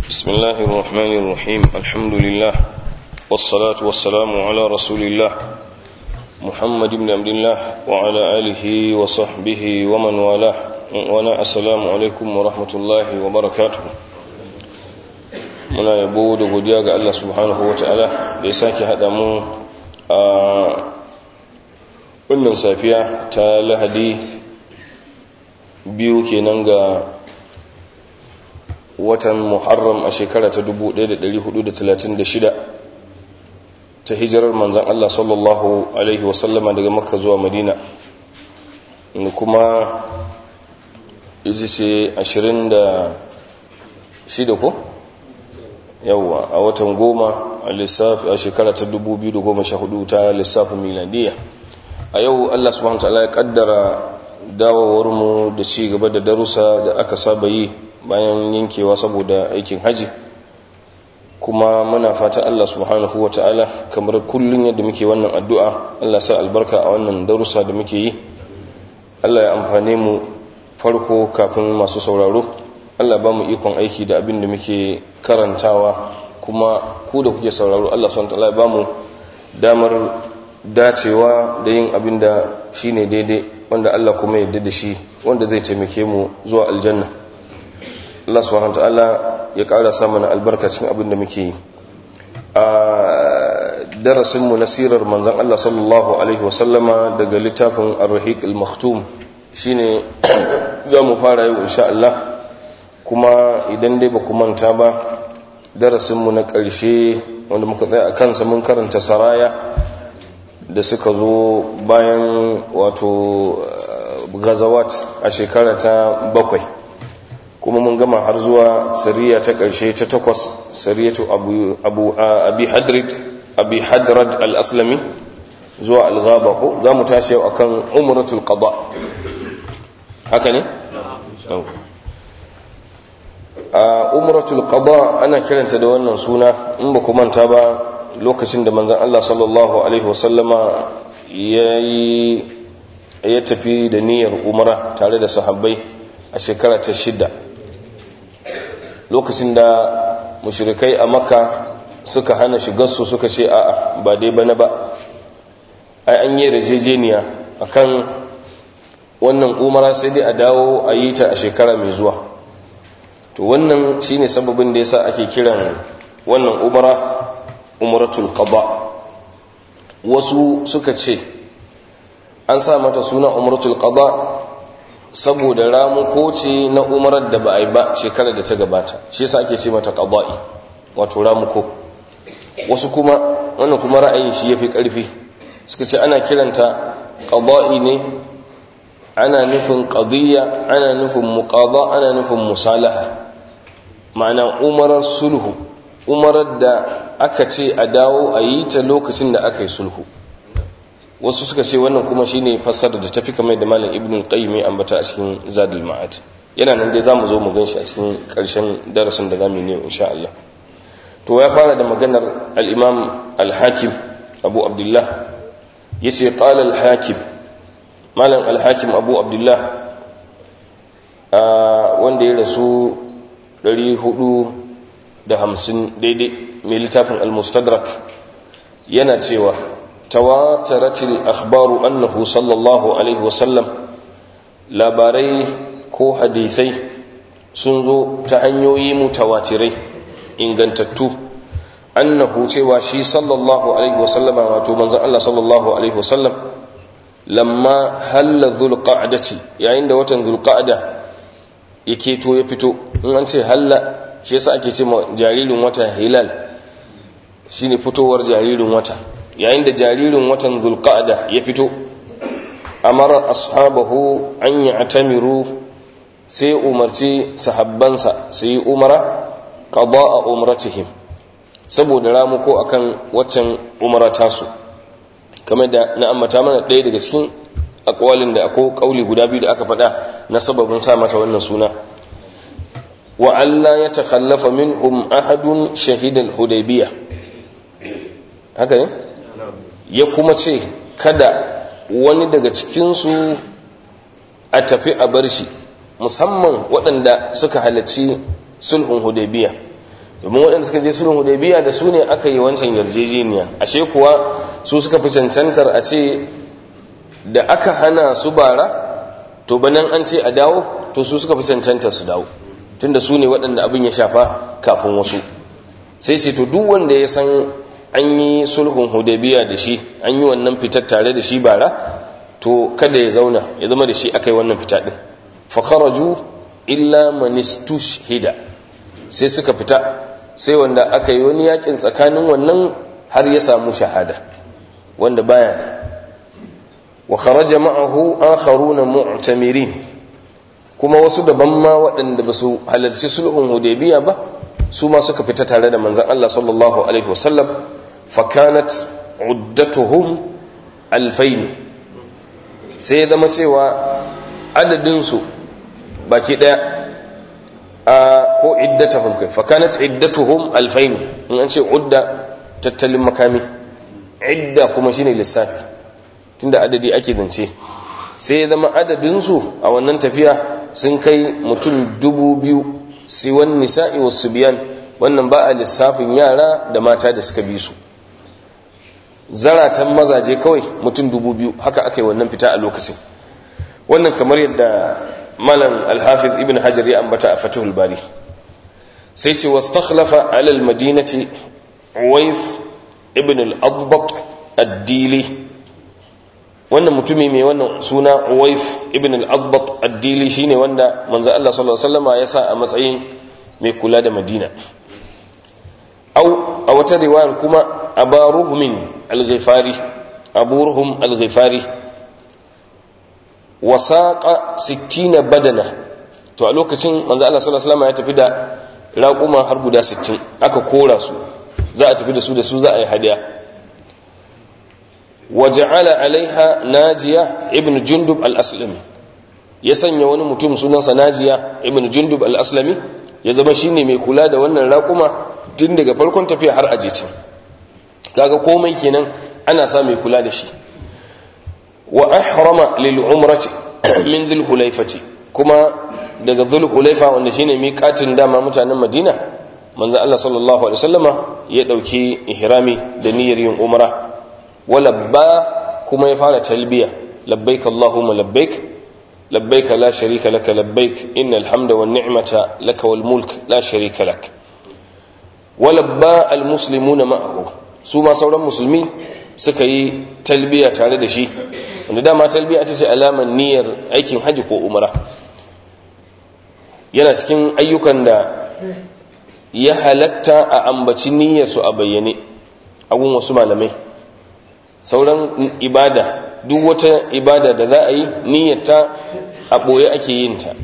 بسم الله الرحمن الرحيم الحمد لله والصلاة والسلام على رسول الله محمد بن عبد الله وعلى آله وصحبه ومن والاه وانا السلام عليكم ورحمة الله وبركاته. muna yabo da godiya ga Allah subhanahu wataala da ya sake hada mu a wannan safiya ta Lahadi biyu kenan ga watan Muharram a shekara ta 1436 ta hijirar manzon Allah sallallahu alaihi wasallama daga Makka zuwa Madina, kuma yaji ce 26 ko yawwa a watan goma a lissafi a shekara ta 2014 ta lissafin miladiya. A yau Allah subhanahu wataala ya kaddara dawowar mu da ci gaba da darussa da aka saba yi bayan yankewa saboda aikin haji, kuma muna fata Allah subhanahu wataala kamar kullun yadda muke wannan addu'a, Allah sa albarka a wannan darussa da muke yi, Allah ya amfane mu farko kafin masu sauraro, Allah ba mu ikon aiki da abin da muke karantawa, kuma ku da kuke sauraro Allah subhanahu wataala ya ba mu damar dacewa da yin abin da shine daidai, wanda Allah kuma ya yarda da shi, wanda zai taimake mu zuwa aljanna. Allah subhanahu wataala ya ƙara sa mana albarkacin abin da muke yi. A darasin mu na sirar manzon Allah sallallahu alaihi wasallama daga littafin Ar-Rahiq al-Maktum shine za mu fara yau insha Allah. Kuma idan dai ba ku manta ba, darasinmu na ƙarshe wanda muka tsaya a kansa mun karanta saraya da suka zo bayan wato gazawat a shekara ta 7, kuma mun gama har zuwa sariya ta ƙarshe ta 8, sariyatu abi hadrad al-aslami zuwa al-ghaba. ko za mu tashi yau akan umratul qada, haka ne? Umratul qada ana kiranta da wannan suna in ba ku manta ba lokacin da manzon Allah sallallahu alaihi wasallama ya tafi da niyyar umra tare da sahabbai a shekara ta 6, lokacin da mushrikai a Makka suka hana shigar su, suka ce a'a ba dai bana ba, ai an yi rajejeniya akan wannan umra sai dai a dawo a yi ta a shekara mai zuwa. To wannan shine sababin da yasa ake kiran wannan umratul qada. Wasu suka ce an sa mata suna umratul qada saboda ramuko ce na umrar da ba a yi ba shekarar da ta gabata, shi yasa ake ce mata qada'i, wato ramuko. Wasu kuma wannan kuma ra'ayin shi yafi karfi, suka ce ana kiranta qada'i ne ana nufin qadiyya, ana nufin muqada, ana nufin musalaha, ma'ana umarar sulhu, umarar da aka ce a dawo a yi ta lokacin da aka yi sulhu. Wasu suka ce wannan kuma shine fassarar da tafi kamar da malam ibnu qayyim ya ambata a cikin zadul ma'ad. Yana nan dai zamu zo mu ganshi a cikin karshen darasin da zamu yi ne insha Allah. To ya fara da maganar al-imam al-hakim abu abdullah, yace qala al-hakim, malam al-hakim abu abdullah wanda ya rasu 450 daidai, mai littafin al-mustadrak, yana cewa tawataratil akhbaru annahu sallallahu alaihi wasallam, labarai ko hadisai sun zo ta hanyoyi mutawatirai ingantattu, annahu cewa shi sallallahu alaihi wasallama, wato manzon Allah sallallahu alaihi wasallam, lamma halla dhulqa'dati, yayin da watan dhulqa'da yake to ya fito. In an ce halla, shi yasa ake ce ma jaririn wata hilal, shine fitowar jaririn wata. Yayin da jaririn watan zulqa'da ya fito, amara ashabahu an ya'tamiru, sai umarci sahabbansa su yi umara qada'a umratihim, saboda ramuko akan waccan umrata su, kamar da na ambata mana ɗaya daga cikin aqwalin da akwai kauli guda biyu da aka faɗa na sababin sa mata wannan suna. Wa alla yatakhallafa minhum ahadun shahida al-hudaybiyah, haka ne? Ya kuma ce kada wani daga cikin su a tafi a bar shi, musamman waɗanda suka halarci sulhun hudaybiyah, domin waɗanda suka je sulhun hudaybiya da su ne aka yi wancan yarjejeniya ashe kuwa su suka fi cancantar a ce da aka hana su bara to banan an ce a dawo to su suka fi cancantar su dawo tunda su ne waɗanda abin ya shafa kafin wasu sai ce to duk wanda ya san an yi sulhun hudaybiya da shi an yi wannan fitar tare da shi bara to kada ya zauna ya zama da shi aka yi wannan fita din fa kharaju illa man istushhida sai suka fita sai wanda aka yi wani yakin tsakanin wannan har ya samu shahada wanda baya wa kharaja ma'ahu akharuna mu'tamirin kuma wasu daban ma waɗanda ba su halarci sulhun hudaybiya ba su ma suka fita tare da manzon Allah sallallahu alaihi wasallam fa kanat uddatuhum 2000 sai ya zama cewa adadin su baki daya ko iddatuhum kai fa kanat iddatuhum 2000 in an ce udda tattalin makami idda kuma shine lissafi tunda adadi ake zance sai ya zama adadin su a wannan tafiya sun kai mutum 2000 siwan nisa'i was subyan wannan ba a lissafin yara da mata da suka bi su zaratan mazaje kawai mutum 2000 haka aka yi wannan fita a lokacin wannan kamar yadda malam al-hafiz ibn hajar ya ambata a fatihul bari sai ce wastakhlafa ala al-madinati uwais ibn al-adbat ad-dili wannan mutumi mai wannan suna uwais ibn al-adbat ad-dili shine wanda manzo Allah sallallahu alaihi wasallam ya sa a matsayin mai kula da madina a wata riwayar kuma abaruhum al-ghifari aburuhum al-ghifari wasaqa 60 badana to a lokacin manzo Allah sallallahu alaihi wasallam ya tafi da raquma har guda 60 aka kora su za a tafi da su za a yi hadiya waja'ala alaiha najiya ibn jundub al-aslami ya sanya wani mutum sunansa najiya ibn jundub al-aslami ya zama shine mai kula da wannan raquma tun daga farkon tafiya har aje can kaga komai kenan ana sa mai kula da shi wa ahrama lil umrati min dhul hulaifati kuma daga dhul hulaifa wanda shine miqatin dama mutanen Madina manzo Allah sallallahu alaihi wasallama ya dauki ihrami da niyyar yin umra walabba kuma ya fara talbiya labbaik allahumma labbaik labbaik la sharika lak labbaik innal hamda wan ni'mata lak wal mulk la sharika lak walabba al muslimuna ma'ahu su ma sauran musulmi suka yi talbiya tare da shi wanda dama talbiya ita ce alaman niyyar aikin haji ko umra yana cikin ayyukan da ya halatta a ambaci niyyar su a bayyane a gun wasu malamai sauran ibada duk wata ibada da za a yi niyyarta a ɓoye ake yin ta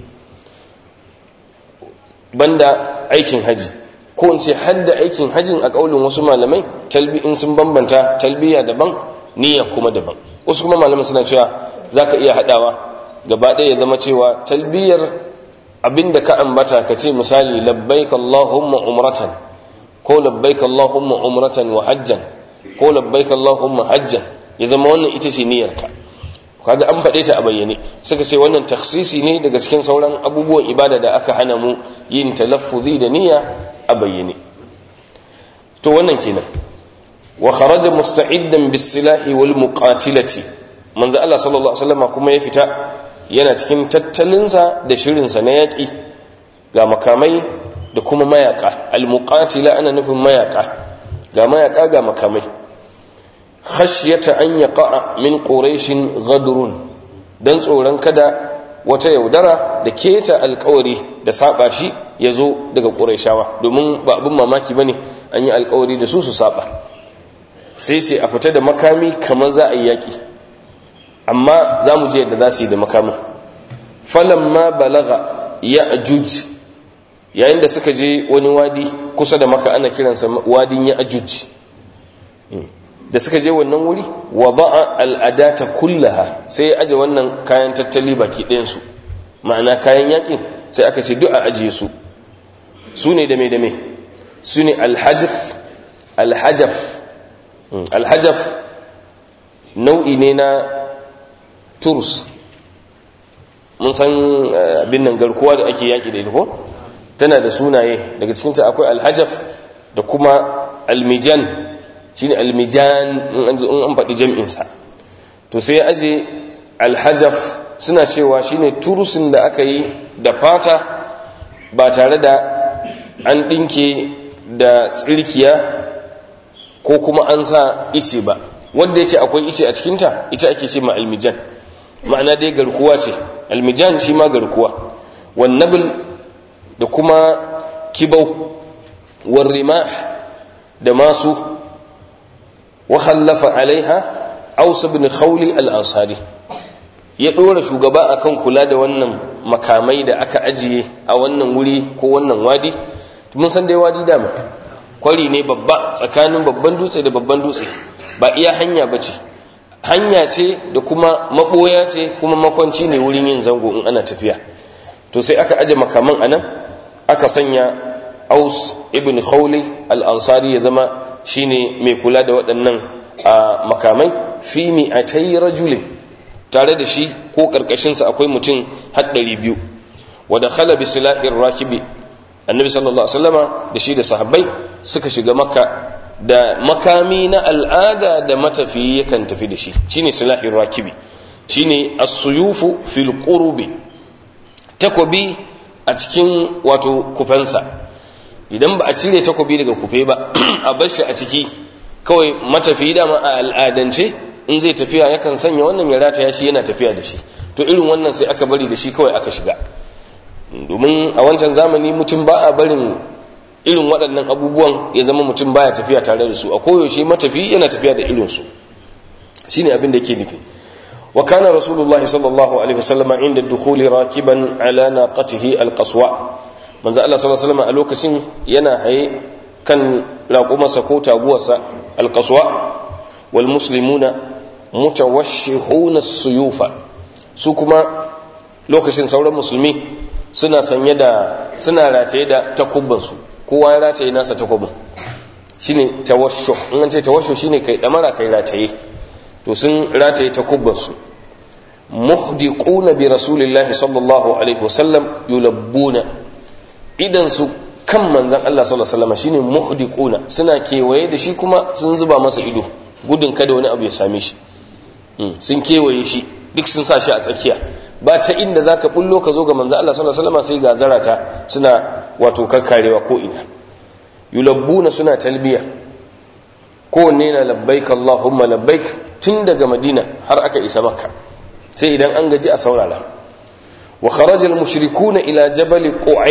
banda aikin haji ko in ce hadda aikin hajin a ƙaulin wasu malamai in sun bambanta talbiya daban niyya kuma daban wasu kuma malamai suna cewa za ka iya haɗawa gaba ɗaya ya zama cewa talbiyar abinda ka ambata ka ce misali labbaik Allahumma umratan ko labbaik Allahumma umratan wa hajjan ko labbaik Allahumma hajjan ya zama wannan ita ce niyyarka kaga an faɗe ta a bayyane suka ce wannan takhsisi ne daga cikin sauran abubuwan ibada da aka hana mu yin talaffuzi da niyya a bayyane to wannan kenan wa kharaja musta'iddan bis silahi wal muqatilati manzo Allah sallallahu alaihi wasallam kuma ya fita yana cikin tattalinsa da shirinsa na yaki ga makamai da kuma mayaka al muqatila ana nufin mayaka ga mayaka ga makamai khashyata an yaqa min quraish ghadrun dan tsoron kada wata yaudara da keta alkawari da saba shi yazo daga quraishawa domin ba abin mamaki bane an yi alkawari da su saba sai a fita da makami kamar za a yi yaki amma za mu je yadda za su yi da makamin falamma balaga ya'juj yayin da suka je wani wadi kusa da maka ana kiransa wadin ya'juj da suka je wannan wuri wada'a al'adata kullaha sai ya aje wannan kayan tattali baki ɗayan su ma'ana kayan yakin sai aka ce duk a ajiye su ne da me su ne alhajaf nau'i ne na turs mun san abin nan garkuwa da ake yaki da ita ko tana da sunaye daga cikinta akwai alhajaf da kuma almijan shine almijan in an faɗi jam'insa to sai ya aje alhajaf suna cewa shine turusin da aka yi da fata ba tare da an ɗinke da tsirkiya ko kuma an sa ice ba wanda yake akwai ice a cikinta ita ake ce ma almijan ma'ana dai garkuwa ce almijan shi ma garkuwa wannabil da kuma kibau warrimah da masu wahallafa alaiha aus ibn khawli al-ansari ya dora shugaba akan kula da wannan makamai da aka ajiye a wannan wuri ko wannan wadi mun san dai wadi dama kwari ne babba tsakanin babban dutse da babban dutse ba iya hanya bace hanya ce da kuma maboya ce kuma makwanci ne wurin yin zango in ana tafiya to sai aka aje makaman anan aka sanya aus ibn khawli al-ansari ya zama shine mai kula da waɗannan makamai fi mi'atai rajulin tare da shi ko karkashinsa akwai mutum har 200 wa dakhala bi silahir rakibi annabi sallallahu alaihi wasallama da shi da sahabbai suka shiga makka da makami na al'ada da matafiyi yakan tafi da shi shine silahir rakibi shine as-suyufu fil qurubi takobi a cikin wato kufansa idan ba a cire takobi daga kufe ba a bar shi a ciki kawai matafiyi da ma a al'adance in zai tafiya yakan sanya wannan ya rataya shi yana tafiya da shi to irin wannan sai aka bari da shi kawai aka shiga domin a wancan zamani mutum ba a barin irin waɗannan abubuwan ya zama mutum baya tafiya tare da su a koyaushe matafi yana tafiya da irinsu shine abin da yake nufi wa kana rasulullahi sallallahu alaihi wasallam inda dukhuli rakiban ala naqatihi alqaswa manzo Allah sallallahu alaihi wasallam a lokacin yana haye kan raƙumarsa ko taguwarsa alqaswa wal muslimuna mutawashshihuna as-suyufa su kuma lokacin sauran musulmi suna sanye da suna rataye da takubbansu kowa ya rataye nasa takubban shine tawashshuh in an ce tawashshuh shine kai damara kai rataye to sun rataye takubbansu muhdiquna bi rasulillahi sallallahu alaihi wasallam yulabbuna idan su kan manzon Allah sallallahu alaihi wasallam shine muhdiquna suna kewaye da shi kuma sun zuba masa ido gudun kada wani abu ya same shi sun kewaye shi duk sun sa shi a tsakiya ba ta inda zaka bullo ka zo ga manzo Allah sallallahu alaihi wasallam sai ga zarata suna wato kakkarewa ko ina yulabbuna suna talbiya ko ne na labbaik Allahumma labbaik tun daga Madina har aka isa Makka sai idan an gaji a saurara wa kharaja al-mushrikuuna ila jabal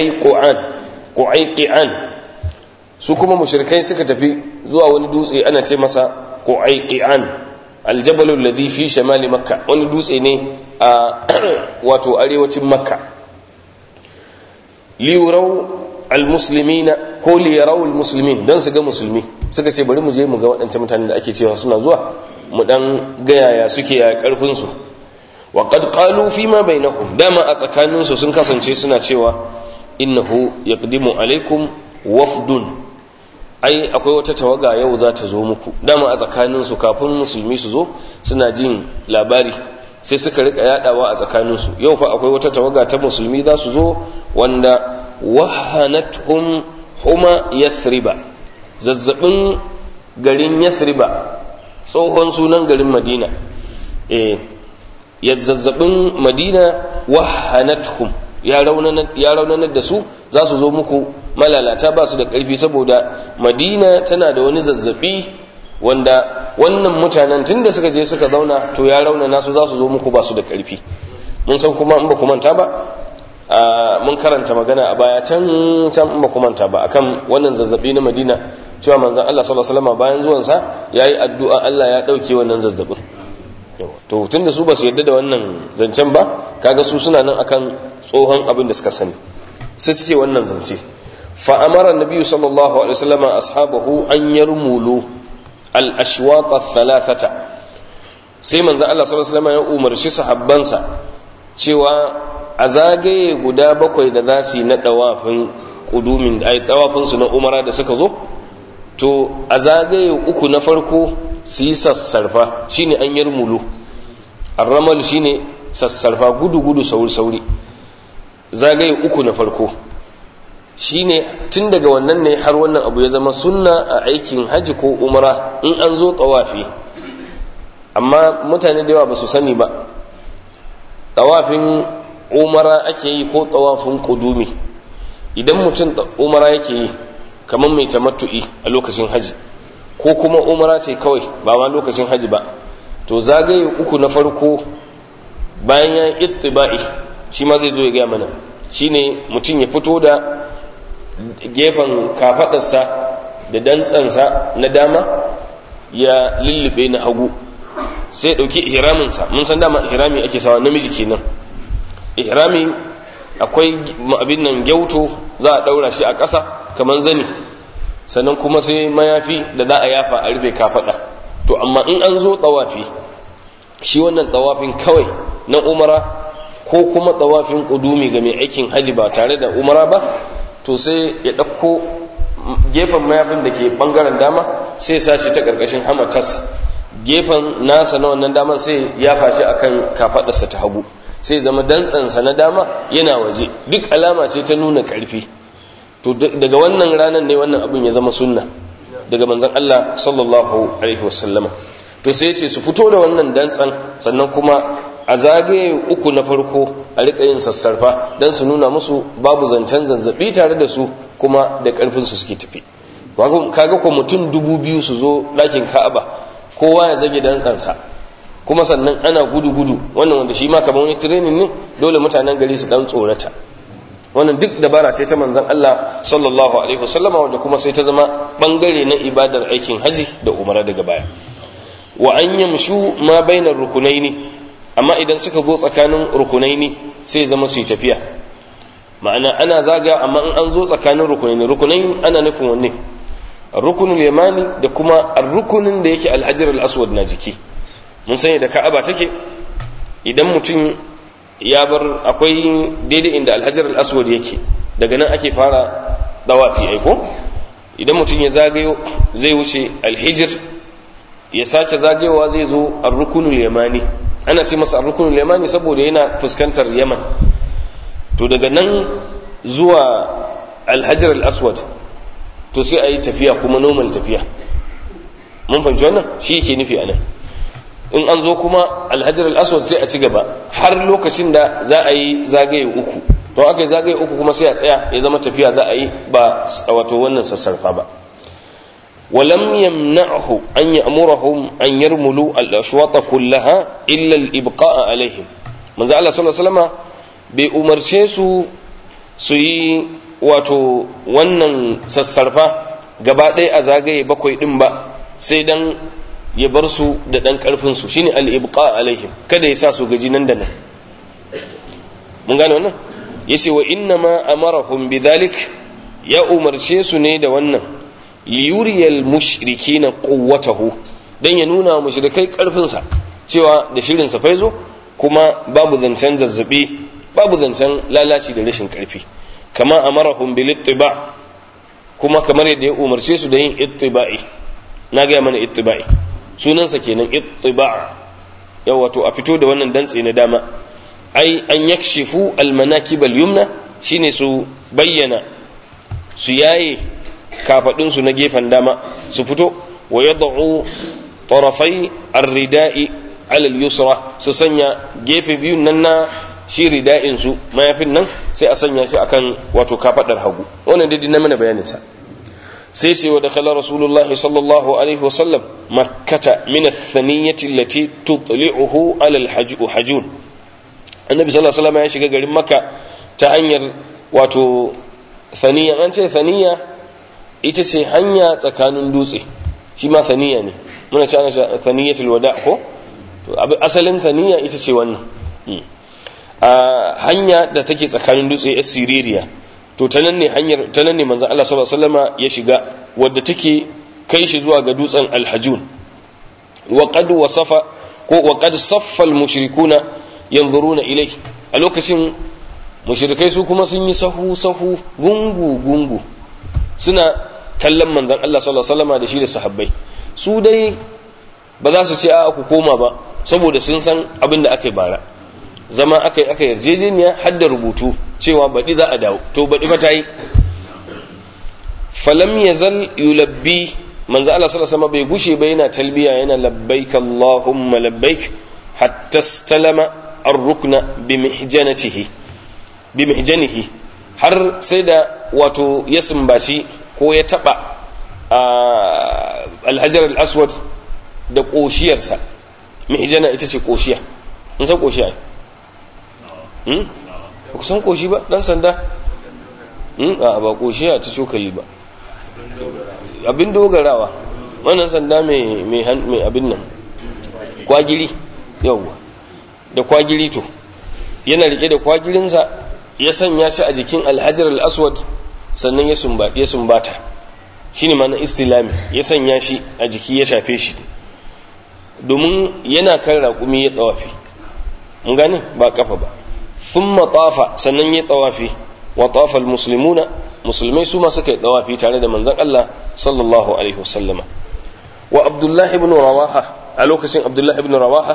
Qu'ayqi'an su kuma mushrikai suka tafi zuwa wani dutse ana ce masa Qu'ayqi'an aljabalu alladhi fi shamali makka wani dutse ne a wato arewacin makka liyurau almuslimina ko liyarau almuslimin dan su ga musulmi suka ce bari mu je mu ga waɗancan mutanen da ake cewa suna zuwa mu dan ga yaya suke ya karfin su wa qad qalu fi ma bainahum dama a tsakanin su sun kasance suna cewa innahu yaqdimu alaikum wafdun ai akwai wata tawaga yau za ta zo muku dama a tsakaninsu kafin musulmi su zo suna jin labari sai suka rika yadawa a tsakaninsu yau fa akwai wata tawaga ta musulmi za su zo wanda wahanathum huma yathriba zazzabin garin yathriba tsohon sunan garin madina zazzabin madina wahanathum ya raunanar da su za su zo muku malalata ba su da ƙarfi saboda madina tana da wani zazzabi wanda wannan mutanen tun da suka je suka zauna to ya raunana su za su zo muku ba su da ƙarfi mun san kuma in ba ku manta ba mun karanta magana a baya can in ba ku manta ba akan wannan zazzabi na madina cewa manzon Allah sallallahu alaihi wasallam bayan zuwansa yayi addu'a Allah ya dauke wannan zazzabin to tunda su ba su yarda da wannan zancen ba kaga su suna nan akan tsohon abin da suka sani sai suke wannan zance fa amara annabi sallallahu alaihi wasallam ashabahu an yarmulu al-ashwat ath-thalathata sai manzo Allah sallallahu alaihi wasallam ya umarci sahabbansa cewa a zagaye guda bakwai da za su yi na dawafin kudumin ai tawafin su na umara da suka zo to a zagaye uku na farko su yi sassarfa shine an yarmulu ar-ramal shine sassarfa gudu sauri zagaye uku na farko shine tun daga wannan ne har wannan abu ya zama sunna a aikin haji ko umra in an zo tawafi. Amma mutane da yawa ba su sani ba, tawafin umara ake yi ko tawafin qudumi. Idan mutum umara yake yi kamar mai tamattu'i a lokacin haji, ko kuma umara ce kawai ba ma lokacin haji ba, to zagaye uku na farko bayan ya ittiba'i shi ma zai zo ya gaya mana, shine mutum ya fito da gefen kafadarsa da dantsansa na dama ya lullube na hagu, sai dauki ihraminsa. Mun san dama ihrami ake sawa namiji kenan. Ihrami akwai abin nan gyauto za a daura shi a ƙasa kamar zani, sannan kuma sai mayafi da za a yafa a rufe kafada. To amma in an zo tawafi, shi wannan tawafin kawai na umara ko kuma tawafin qudumi ga mai aikin haji ba tare da umara ba, to sai ya ɗauko gefen mayafin da ke ɓangaren dama sai ya sashi ta ƙarƙashin hamatarsa, gefen nasa na wannan daman sai ya fashi akan kafaɗarsa ta hagu, sai zama dantsansa na dama yana waje. Duk alama ce ta nuna ƙarfi. To daga wannan ranar ne wannan abin ya zama sunna daga manzon Allah sallallahu alaihi wasallama. To sai ce su fito da wannan dantsan, sannan kuma a zagaye uku na farko a rika yin sassarfa don su nuna musu babu zancen zazzabi tare da su, kuma da karfin su suke tafi. Kaga ko mutum 2000 su zo ɗakin Ka'aba, kowa ya zage dantsansa, kuma sannan ana gudu wannan wanda shi ma kamar wani training ne, dole mutanen gari su dan tsorata. Wannan duk dabara ce ta manzon Allah sallallahu alaihi wasallama, wanda kuma sai ta zama bangare na ibadar aikin haji da umara daga baya. Wa an yamshu ma bainar rukunaini, amma idan suka zo tsakanin rukunaini sai zama su yi tafiya. Ma'ana ana zaga, amma in an zo tsakanin rukunaini ana nufin wanne? Rukunul yamani da kuma rukunin da yake alhajar al-aswad na jiki. Mun sani da Ka'aba take, idan mutum ya bar akwai daidai inda alhajar al-aswad yake, daga nan ake fara dawafi aiko. Idan mutum ya zagayo zai wuce alhijr, ya sake zagayowa zai zo ar-rukunul yamani. Ana sai masa ar-rukunul yamani saboda yana fuskantar Yaman. To daga nan zuwa al-hajar al-aswad to sai ayi tafiya, kuma normal tafiya. Mun fahimci wannan, shi yake nufi anan. In an zo kuma al-hajar al-aswad sai a ci gaba har lokacin da za a yi zagaye uku. To aka yi zagaye uku kuma sai a tsaya, ya zama tafiya za a yi ba wato wannan sassarfa ba. ولم يمنعه أن يأمرهم أن يرملوا الأشواط كلها إلا الإبقاء عليهم. من زعل الله صلى الله عليه وسلم بأمرشي سي wato wannan sassarfa gaba ɗaya a zagaye bakwai ɗin ba, sai dan ya bar su da ɗan ƙarfinsu, shine al-ibqa alaihim, kada ya sa su gaji nan da nan. Mun gane wannan? Yace wa inna ma amarahum bidhalik, ya umarce su ne da wannan liyuriyal mushrikina quwwatahu, dan ya nuna mushrikai karfin sa, cewa da shirin sa faizo, kuma babu zancen zazzabi, babu zancen lalaci da rashin karfi. Kama amarahum bil ittiba, kuma kamar yadda ya umarce su da yin ittiba'i. Na ga mana ittiba'i sunan sa kenan, ittiba. Yawa to a fito da wannan dantse na dama, ai an yakshifu al manakib al yumna, shine su bayyana, su yaye kafadunsu na gefen dama su fito. Wa yad'u tarafai ar-rida'i ala al-yusra, su sanya gefe biyun nan na shi rida'in su, mayafin nan sai a sanya shi akan wato kafadar hagu. Wannan dai na mana bayanin sa. Sai sai wa dakhala rasulullahi sallallahu alaihi wasallam makkata min ath-thaniyati allati tutli'uhu ala al-hajun. Annabi sallallahu alaihi wasallam ya shiga garin Makka ta hanyar wato thaniya. An ce thaniya ita ce hanya tsakanin dutse, shi ma thaniya ne, muna ce ana thaniyatul wada ko, to asalin thaniya ita ce wannan hanya da take tsakanin dutse a Siririya. To ta nan ne hanyar, ta nan ne manzon Allah sallallahu alaihi wasallam ya shiga, wadda take kai shi zuwa ga dutsen Al-Hajun. Wa qad wasafa ko wa qad saffa al-mushrikuna yanzuruna ilayhi, a lokacin mushrikai su kuma sun yi sahu sahu, gungu gungu, suna kallon manzon Allah sallallahu alaihi wasallam da shi da sahabbai. Su dai ba za su ce a ku koma ba, saboda sun san abin da aka yi bara. Zama aka yarjejeniya har da rubutu cewa baɗi za a dawo, to baɗi fa ta yi. falam yazal yulabbi manzo Allah sallallahu alaihi wasallam bai gushe ba yana talbiya yana labbaik Allahumma labbaik hatta istalama ar-rukna bimihjanihi har sai da wato ya sumbaci ko ya taba al-hajar al-aswad da koshiyarsa. Mihjana ita ce koshiya, in san koshiya ba ku san koshi ba dan sanda? Ba koshiya ta cokali ba, abin dogarawa, wannan sanda mai abin nan kwagiri, yawwa da kwagiri, to yana rike da kwagirinsa ya sanya shi a jikin alhajar al-aswad sannan ya sumbata, shine ma'ana istilami, ya sanya shi a jiki ya shafe shi domin yana kan raƙumi ya tsawafi, mun gane ba kafa ba. thumma tafa, sannan ya tsawafi, wa tafa al-muslimuna, musulmai su ma suka yi tsawafi tare da manzon Allah sallallahu alaihi wasallama. Wa Abdullah ibn Rawaha, a lokacin Abdullah ibn Rawaha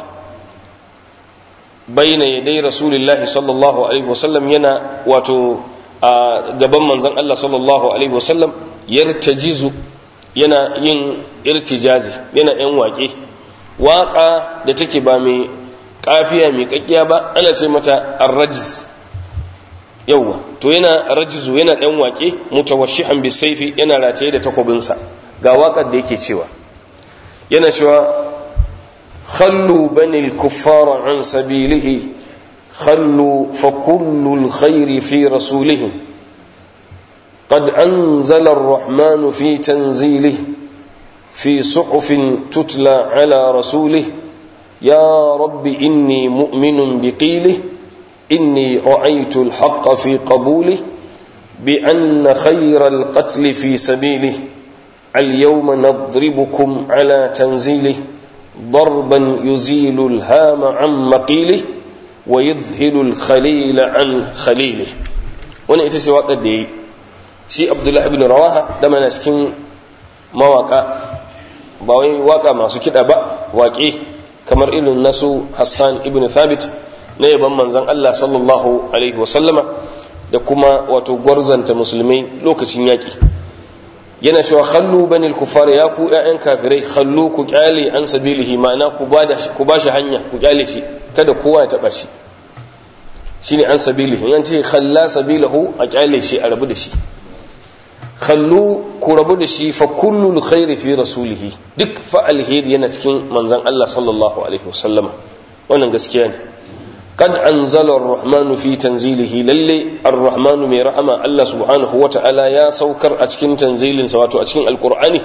bayna yaday Rasulullah sallallahu alaihi wasallam yana wato a gaban manzon Allah sallallahu alaihi wasallam, yartajizu, yana yin irtijazi, yana yan waƙe, waƙa da take ba mai kafiya mai kakkiya ba ana ce mata ar-rajz, yawwa to yana rajizu, yana dan waƙe, mutawashshihan bisayfi, yana rataye da takobinsa. Ga waƙar da yake cewa, yana cewa khallu banil kuffara an sabilihi, khallu fa kullu alkhairi fi rasulihi, qad anzala ar-rahmanu fi tanzilihi fi suhufin tutla ala rasulihi, ya rabbi inni mu'minun biqilihi, inni ra'aytu al-haqqa fi qabulihi, bi anna khayra al-qatl fi sabilihi, al-yawma nadribukum ala tanzilihi, ضربا يزيل الهام عن مقيله ويذهل الخليل عن خليله. wani ita ce waƙar da yi shi Abdullahi ibn Rawaha, da mana cikin mawaƙa, ba wai waƙa masu kiɗa ba, waƙe kamar irin nasu Hassan ibn Thabit na yaban manzon Allah sallallahu alaihi wasallama da kuma wato gwarzanta musulmai lokacin yaƙi. Yana cewa khallu banil kufar, ya ku ƴaƴan kafirai, khallu ku kyale an sabilihi, ma'ana ku ba shi hanya, ku kyale shi, kada kowa ya taba shi, shine an sabilihi. yan ce khalla sabilahu, a kyale shi, a rabu da shi. Khallu, ku rabu da shi, fa kullul khairi fi rasulihi, duk fa alheri yana cikin manzon Allah sallallahu alaihi wasallama. Wannan gaskiya ne. قد أنزل الرحمن في تنزيله، للي الرحمن من رحمة الله سبحانه وتعالى يا سوكر أتكين تنزيل سواتو أتكين القرآن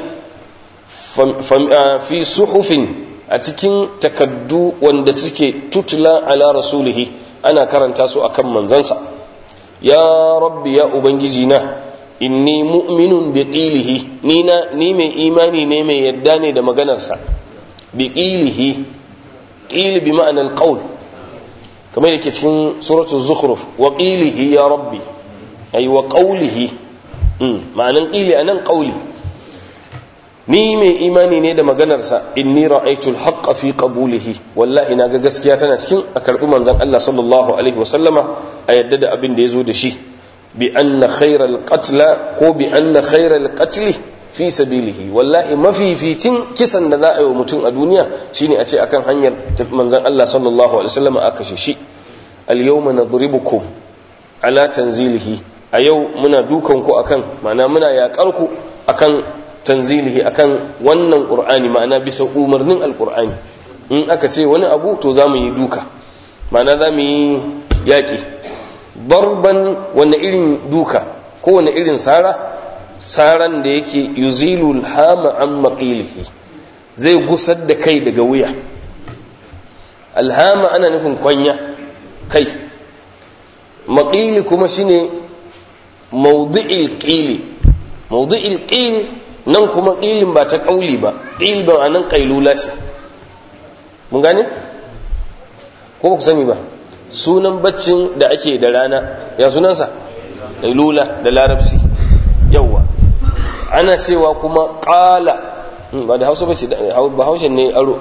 في صحف أتكين تكدو واندتك تتلى على رسوله، أنا كرن تاسو أكم من زنسا. يا رب يا أبنجينا إني مؤمن بقيله، نيمي إيماني نيمي يداني دمغنرسا. بقيله، قيل بمعنى القول، kamar yake cikin suratul zukhruf, wa qilihi ya rabbi, ay wa qawlihi, ma'anan qili anan qawli, ni mai imani ne da maganarsa. inni ra'aytul haqqa fi qabulihi, wallahi naga gaskiya tana cikin a karbi manzon Allah sallallahu alaihi wasallama, a yadda da abin da yazo da shi. bi anna khayral qatla, ko bi anna khayral qatli fi sabilihi, wallahi mafificin kisan da za a yi wa mutum a duniya shine a ce akan hanyar manzon Allah sallallahu alaihi wasallam aka kashe shi. al-yawma nadribukum ala tanzilihi, a yau muna dukan ku akan, ma'ana muna yakar ku akan tanzilihi, akan wannan qur'ani, ma'ana bisa umarnin alqur'ani. in aka ce wani abu to zamu yi duka, ma'ana zamu yi yaki. darban, wani irin duka ko wani irin saran da yake yuzilul hama an maqilihi, zai gusar da kai daga wuya. alhama ana nufin kwanya, kai. maqili kuma shine mawdi'il qili, mawdi'il qili nan kuma qilin ba ta kauli ba, qil ba anan qailula ce, mun gane ko ba ku sani ba? sunan baccin da ake da rana ya sunansa qailula da larabci, yawwa. ana cewa kuma qala, ba da Hausa ba ce, ba Haushen ne aro.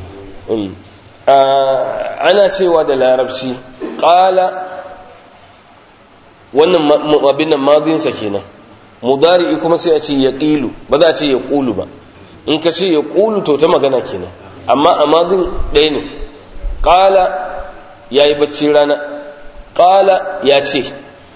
ana cewa da larabci qala, wannan abin nan madin sa kenan. mudari kuma sai a ce yaqilu ba za a ce yaqulu ba in ka ce yaqulu to ta magana kenan amma a madin ɗaya ne qala yayi bacci rana qala ya ce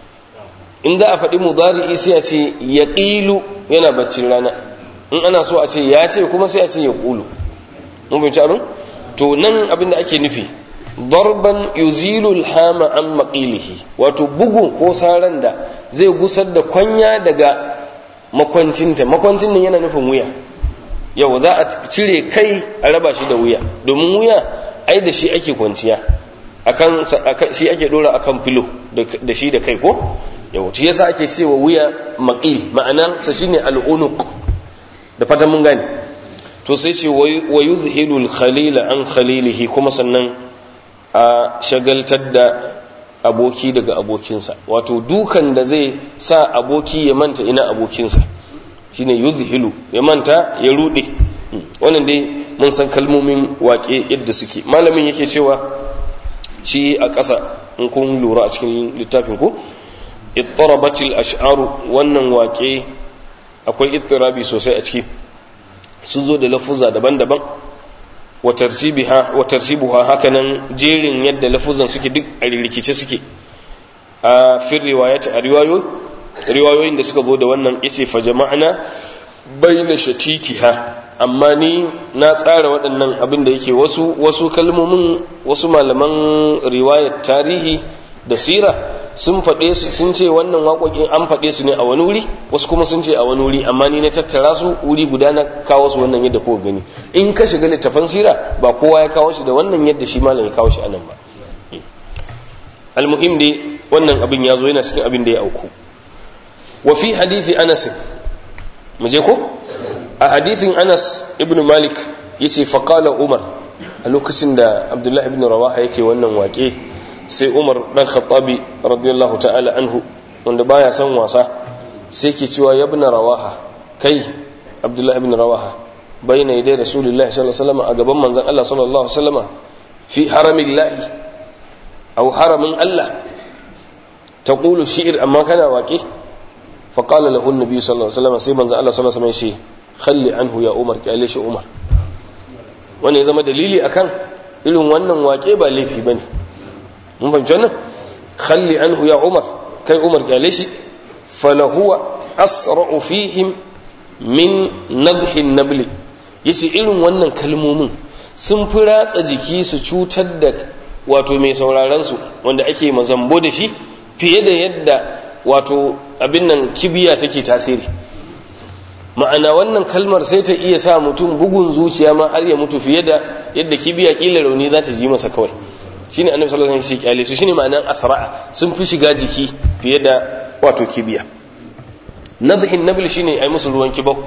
in za a faɗi mudari sai a ce yaqilu yana bacci rana in ana so a ce ya ce kuma sai a ce yaqulu mun fahimci abin to nan abin da ake nufi darban yuzilu alhama an maqilihi wato bugu ko saran da zai gusar da kwanya daga makwancinta makwancin nan yana nufin wuya yau za a cire kai a raba shi da wuya domin wuya ai da shi ake kwanciya akan shi ake dora akan filo da shi da kai ko yau shi yasa ake cewa wuya maqil ma'ana sa shine al-unuq da fatan mun gane to sai ce wa yuzhilu al-khalila an khalilihi kuma sannan a shagaltar da aboki daga abokinsa wato dukan da zai sa aboki ya manta ina abokinsa shine yuzhilu ya manta ya rude wannan dai mun san kalmomin waƙe yadda suke malamin yake cewa shi a ƙasa in kun lura a cikin littafin ku ittarabatil ash'aru wannan waƙe akwai ittirabi sosai a ciki sun zo da lafuzza daban-daban wa tartibuha hakanan jerin yadda lafuzan suke duk a rikice suke a fi riwayat a riwayoyin da suka zo da wannan yace fa jama'na bayna shatitiha amma ni na tsara waɗannan abin da yake wasu kalmomin wasu malaman riwayat tarihi da sira sun faɗe su sun ce wannan waƙoƙin an faɗe su ne a wani wuri wasu kuma sun ce a wani wuri amma ni na tattara su wuri guda na kawo su wannan yadda kuka gani in ka shiga littafin sira ba kowa ya kawo shi da wannan yadda shi malam ya kawo shi anan ba almuhim dai wannan abin ya zo yana cikin abin da ya auku wa fi hadisi anas mu je ko a hadisin anas ibn malik yace fa qala umar a lokacin da abdullahi ibn rawaha yake wannan waƙe sai umar dan khattabi radiyallahu ta'ala anhu wanda baya son wasa sai ke cewa ya ibn rawaha kai abdullahi ibn rawaha bayna yaday rasulullahi sallallahu alaihi wasallam a gaban manzon Allah sallallahu alaihi wasallam fi haramillahi aw haramin Allah taqulu shi'r amma kana waqi fa qala lahu an-nabi sallallahu alaihi wasallam sai manzon Allah sallallahu alaihi wasallam sai khalli anhu ya umar kyale shi umar wannan ya zama dalili akan irin wannan waƙe ba laifi bane mun fahimci wannan khalli anhu ya umar kai umar kyale shi falahuwa asra'u fihim min nadhi an-nabli yace irin wannan kalmomin sun fi ratsa jiki su cutar da wato mai sauraron su wanda ake mazambo da shi fiye da yadda wato abin nan kibiya take tasiri ma'ana wannan kalmar sai ta iya sa mutum bugun zuciya ma har ya mutu fiye da yadda kibiya kila rauni za ta ji masa kawai shine annabi sallallahu alaihi wasallam kyale su shine ma'anan asra'a sun fi shiga jiki fiye da wato kibiya nadhin nabil shine ai musu ruwan kibau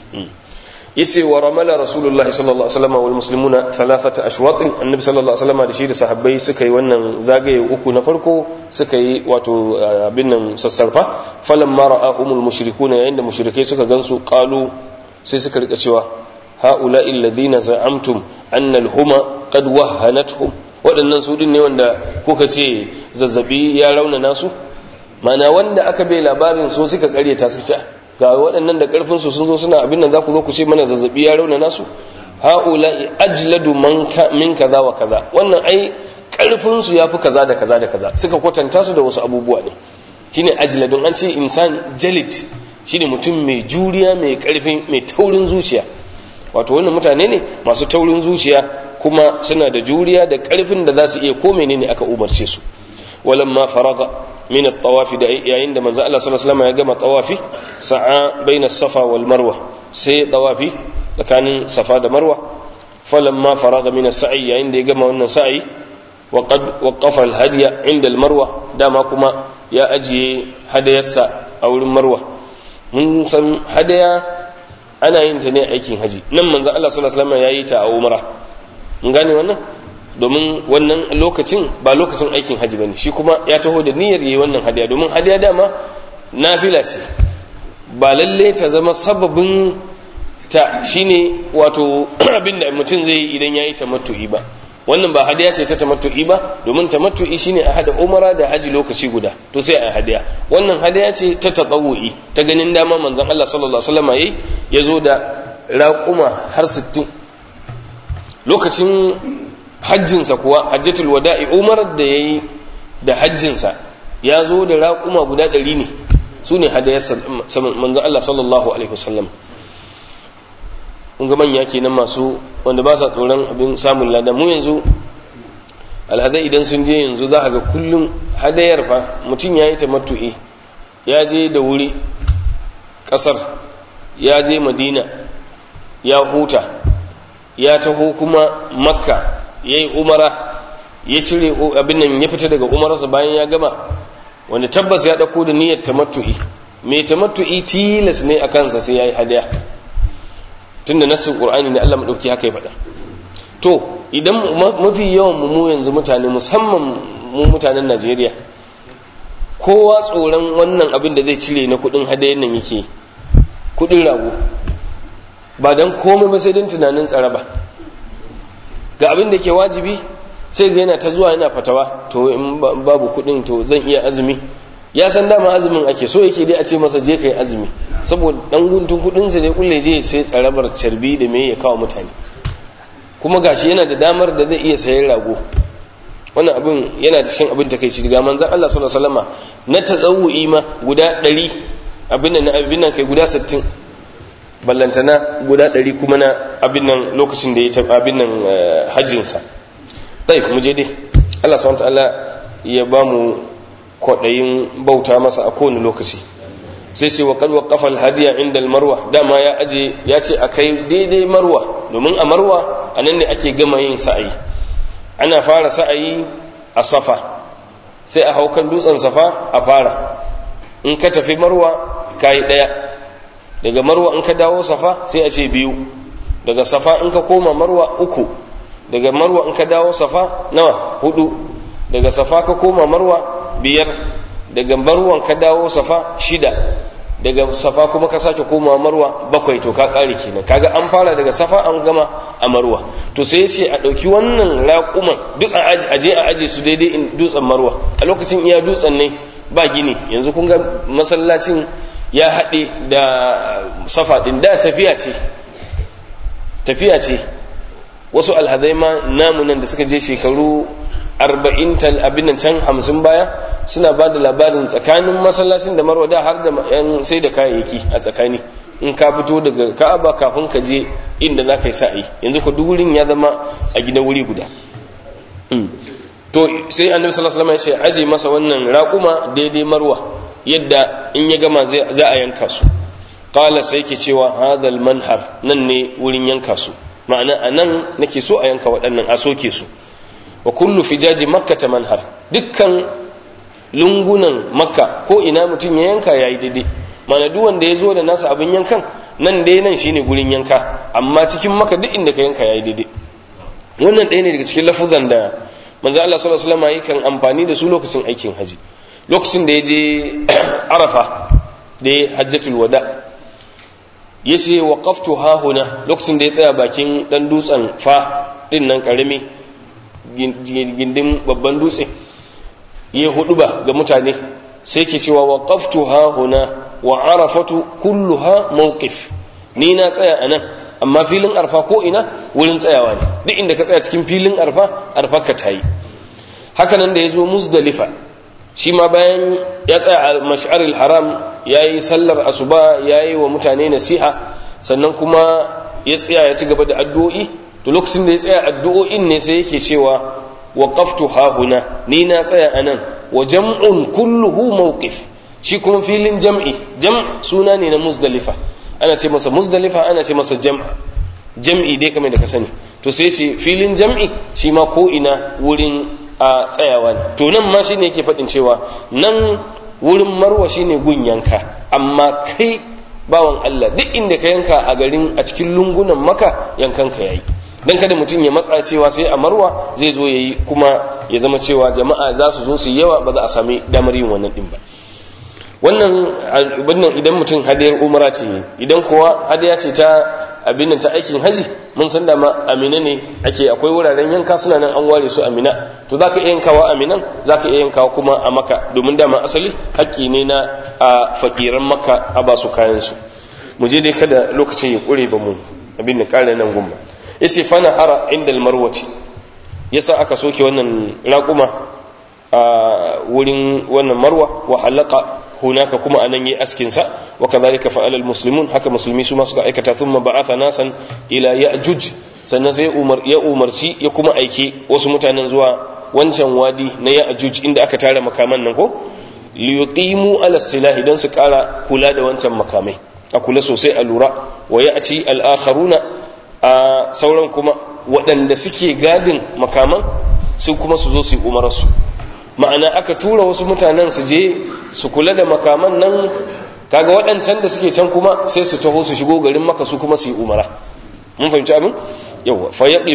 yace wa ramala rasulullahi sallallahu alaihi wasallam wal muslimuna thalathata ashwat annabi sallallahu alaihi wasallam da shi da sahabbai suka yi wannan zagaye uku na farko suka yi wato abin nan sassarfa falamma ra'ahumul mushrikuna yayin da mushrikai suka gansu qalu sai suka rika cewa haula'i alladhina za'amtum anna al-huma qad wahhanatuhum waɗannan su din ne wanda kuka ce zazzabi ya raunana su mana wanda aka bai labarin so suka karyata su ce ga waɗannan da ƙarfin su sun zo suna abin nan za ku zo ku ce mana zazzabi ya raunana su haula'i ajladu min kaza wa kaza wannan ai ƙarfin su yafi kaza da kaza da kaza suka kwatanta su da wasu abubuwa ne shine ajladun an ce insan jalid shine mutum mai juriya mai ƙarfin mai taurin zuciya wato wannan mutane ne masu taurin zuciya kuma suna da juriya da ƙarfin da za su iya ko menene aka umarce su walamma faraga min at-tawaf da yayin da manzo Allah sallallahu alaihi wasallam ya gama tawafi sa'a baina safa wal marwa sai tawafi tsakanin safa da marwa falamma faraga min as-sa'i yayin da ya gama wannan sa'i wa qad waqafa al-hadiya inda al-marwa dama kuma ya ajiye hadayarsa a wurin marwa mun san hadaya ana yin ta ne aikin haji nan manzo Allah sallallahu alaihi wasallam yayi ta a umra mun gane wannan domin wannan lokacin ba lokacin aikin haji bane shi kuma ya taho da niyyar yayi wannan hadiya domin hadiya dama nafila ce ba lalle ta zama sababin ta shine wato abinda mutum zai yi idan yayi tamattu'i ba wannan ba hadiya ce ta tamattu'i ba, domin tamattu'i shine a hada umara da haji lokaci guda, to sai a hadiya. Wannan hadiya ce ta tatawu'i, ta ganin dama manzon Allah sallallahu alaihi wasallam yayi yazo da raquma har 60. Lokacin hajjinsa kuwa hajjatul wada'i, umarar da yayi da hajjinsa ya zo da raquma guda 100 ne, su ne hadayar manzon Allah sallallahu alaihi wasallam. kun ga manya kenan masu wanda ba sa tsoron abin samun lada. Mu yanzu alhadai idan sun je yanzu za a ga kullum hadayar fa mutum ya yi tamattu'i, ya je da wuri kasar, ya je madina ya huta, ya taho kuma makka ya yi umara, ya cire abin nan ya fita daga umararsa bayan ya gama, wanda tabbas ya ɗauko da niyyar tamattu'i. mai tamattu'i tilas ne a kansa sai ya yi hadaya, tunda nassin qur'ani ne Allah madauki haka ya faɗa. To idan mafi yawan mu yanzu mutane, musamman mu mutanen Najeriya, kowa tsoron wannan abin da zai cire na kudin hadayen nan yake, kudin rago, ba dan komai ba sai dan tunanin tsaraba. Ga abin da ke wajibi sai ga yana ta zuwa yana fatawa, to in babu kudin to zan iya azumi. Ya san dama azumin ake so, yake dai a ce masa je kai azumi, saboda dan guntun kudin sa dai kulle je sai tsarabar carbi da me ya kawo mutane, kuma gashi yana da damar da zai iya sayan rago. Wannan abin yana da shin abin takeici. Daga manzon Allah sallallahu alaihi wasallama na tazawu'i ma guda 100, abin nan kai guda 60, ballantana guda 100 kuma na abin nan lokacin da ya tafi abin nan hajjin sa. Dai mu je dai Allah subhanahu wa ta'ala ya ba mu kwaɗayin bauta masa a kowane lokaci. Sai ce wa qad waqafa al-hadiya inda al-marwa, dama ya aje ya ce akai daidai marwa, domin a marwa anan ne ake gama yin sa'ayi. Ana fara sa'ayi a safa, sai a hau kan dutsen safa a fara. In ka tafi marwa kai daya, daga marwa in ka dawo safa sai a ce 2, daga safa in ka koma marwa 3, daga marwa in ka dawo safa nawa 4, daga safa ka koma marwa 5, daga marwan ka dawo safa 6, daga safa kuma ka sake komawa marwa 7, to ka kare kenan. Kaga an fara daga safa an gama a marwa. To sai sai a dauki wannan raquman duk a aje su daidai in dutsen marwa. A lokacin iya dutsen ne ba gini, yanzu kun ga masallacin ya haɗe da safa din, da tafiya ce. Wasu alhazai ma namu nan da suka je shekaru 40 abin nan can 50 baya suna ba da labarin tsakanin masallacin da marwa da har da yan sai da kayayyaki a tsakani. In ka fito daga ka'aba kafin ka je inda za ka yi sa'i, yanzu ka wurin ya zama a gida wuri guda. To sai annabi sallallahu alaihi wasallam ya ce aje masa wannan raquma daidai marwa, yadda in ya gama za a yanka su. Qala sai yake cewa hadal manhar, nan ne wurin yanka su, ma'ana anan nake so a yanka waɗannan, a soke su. Wa kullu fijaji makkata manhar, dukkan lungunan makka ko ina mutum ya yanka yayi daidai. Mana duk wanda ya zo da nasa abin yankan, nan dai nan shine gurin yanka, amma cikin makka duk inda ka yanka yayi daidai. Wannan ɗaya ne daga cikin lafuzan da manzo Allah sallallahu alaihi wasallam yakan amfani da su lokacin aikin haji. Lokacin da ya je Arafa da hajjatul wada, yace waqaftu ha huna, lokacin da ya tsaya bakin dan dutsen fa din nan karami, gindin babban dutse, ya huduba ga mutane, sai ke cewa waqaftu ha huna wa arafatu kulluha mawqif, ni na tsaya anan, amma filin arfa ko ina wurin tsayawa ne. Duk inda ka tsaya cikin filin arfa ka tayi. Haka nan da yazo Muzdalifa, shi ma bayan ya tsaya a mash'aril haram yayi sallar asuba, yayi wa mutane nasiha, sannan kuma ya tsaya ya ci gaba da addu'o'i. To lokacin da ya tsaya addu'o'in ne sai yake cewa waqaftu hahuna, ni na tsaya anan, wa jam'un kulluhu mawqif, shi kuma filin jam' suna ne na Muzdalifa, ana ce masa Muzdalifa, ana ce masa jam'i dai kamar da ka sani. To sai shi filin jam'i shi ma ko ina wurin a tsayawa ne. To nan ma shine yake faɗin cewa nan wurin marwa shine gun yanka, amma kai bawan Allah duk inda ka yanka a garin, a cikin lungunan maka, yankan ka yayi. Dan kada mutum ya matsa cewa sai a marwa zai zo yayi, kuma ya zama cewa jama'a za su zo su yawa, ba za a sami damar yin wannan din ba. Wannan idan mutum hadayar umra ce, idan kuwa hadaya ce ta abin nan ta aikin haji, mun san da ma amina ne ake akwai wuraren yanka suna nan an ware su amina to zaka iya yankawa aminan zaka iya yankawa kuma a maka domin dama asali haƙƙi ne na a fakiran maka a ba su kayan su mu je dai kada lokacin ya kure ba mu abin da kare nan gumma yace fana hara inda almarwati yasa aka soke wannan raquma a wurin wannan marwa wa halaka hunaka kuma anan yi askin sa wa kadhalika fa'ala almuslimun haka musulmi su ma suka aikata thumma ba'atha nasan ila ya'juj sannan sai ya umarci ya kuma aike wasu mutanen zuwa wancan wadi na ya'juj inda aka tara makaman nan ko liyuqimu ala silahi dan su kara kula da wancan makamai a kula sosai a lura wa ya'ti al-akharuna a sauran kuma waɗanda suke gadin makaman su kuma su zo su yi umararsu ma'ana aka tura wasu mutanen su je su kula da makaman nan kaga waɗancan da suke can kuma sai su taho su shigo garin maka su kuma su yi umara mun fahimci abin yawa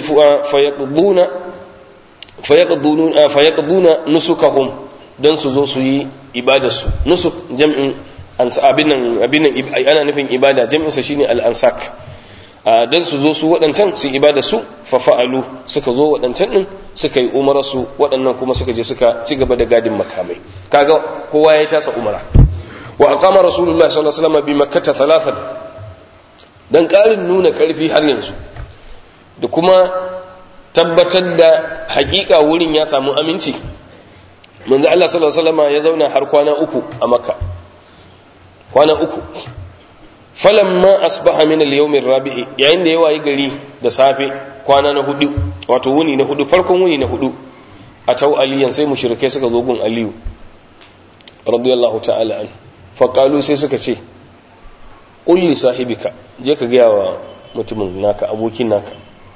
fayaqduna nusukahum dan su zo su yi ibadarsu nusuk jam'in abin ana nufin ibada jam'insa shine al-ansak dan su zo su waɗancan su ibada su fa fa'alu suka zo waɗancan din suka yi umarar su waɗannan kuma suka je suka ci gaba da gadin makamai kaga kowa ya tasa umara wa aqama rasulullahi sallallahu alaihi wasallam bi makkah thalathan dan ƙarin nuna ƙarfi har yanzu da kuma tabbatar da haƙiƙa wurin ya samu aminci manzo Allah sallallahu alaihi wasallam ya zauna har kwana 3 a makka kwana 3 falamma asbaha min al-yawm ar-rabi'i yayin da ya wayi gari da safe kwana na 4 wato wuni na 4 farkon wuni na 4 atau aliyan sai mushrikai suka zo gun aliyu radiyallahu ta'ala an fa qalu sai suka ce qul li sahibika je ka ga wa mutumin naka abokin naka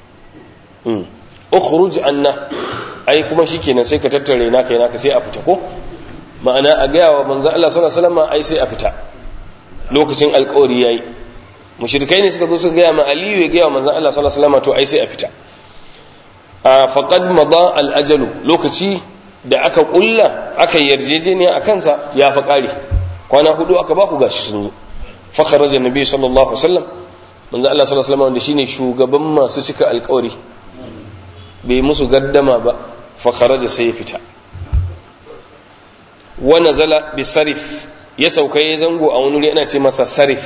ukhruj anna ai kuma shikenan sai ka tattare naka sai a fita ko ma'ana a ga wa manzo Allah sallallahu alaihi wasallam ai sai a fita lokacin alƙawari yayi mushrikai ne suka zo suka ga ma aliyu ya ga manzon Allah sallallahu alaihi wasallam to ai sai a fita faqad mada al-ajalu lokaci da aka kulla aka yarjejeniya akan sa ya fa kare kwana 4 aka ba ku gashi sun zo fa kharaja nabi sallallahu alaihi wasallam manzon Allah sallallahu alaihi wasallam wanda shine shugaban masu cika alƙawari bai musu gaddama ba fa kharaja sai ya fita wa nazala bi sarif ya sauka ya zango a wani wuri ana ce masa sarif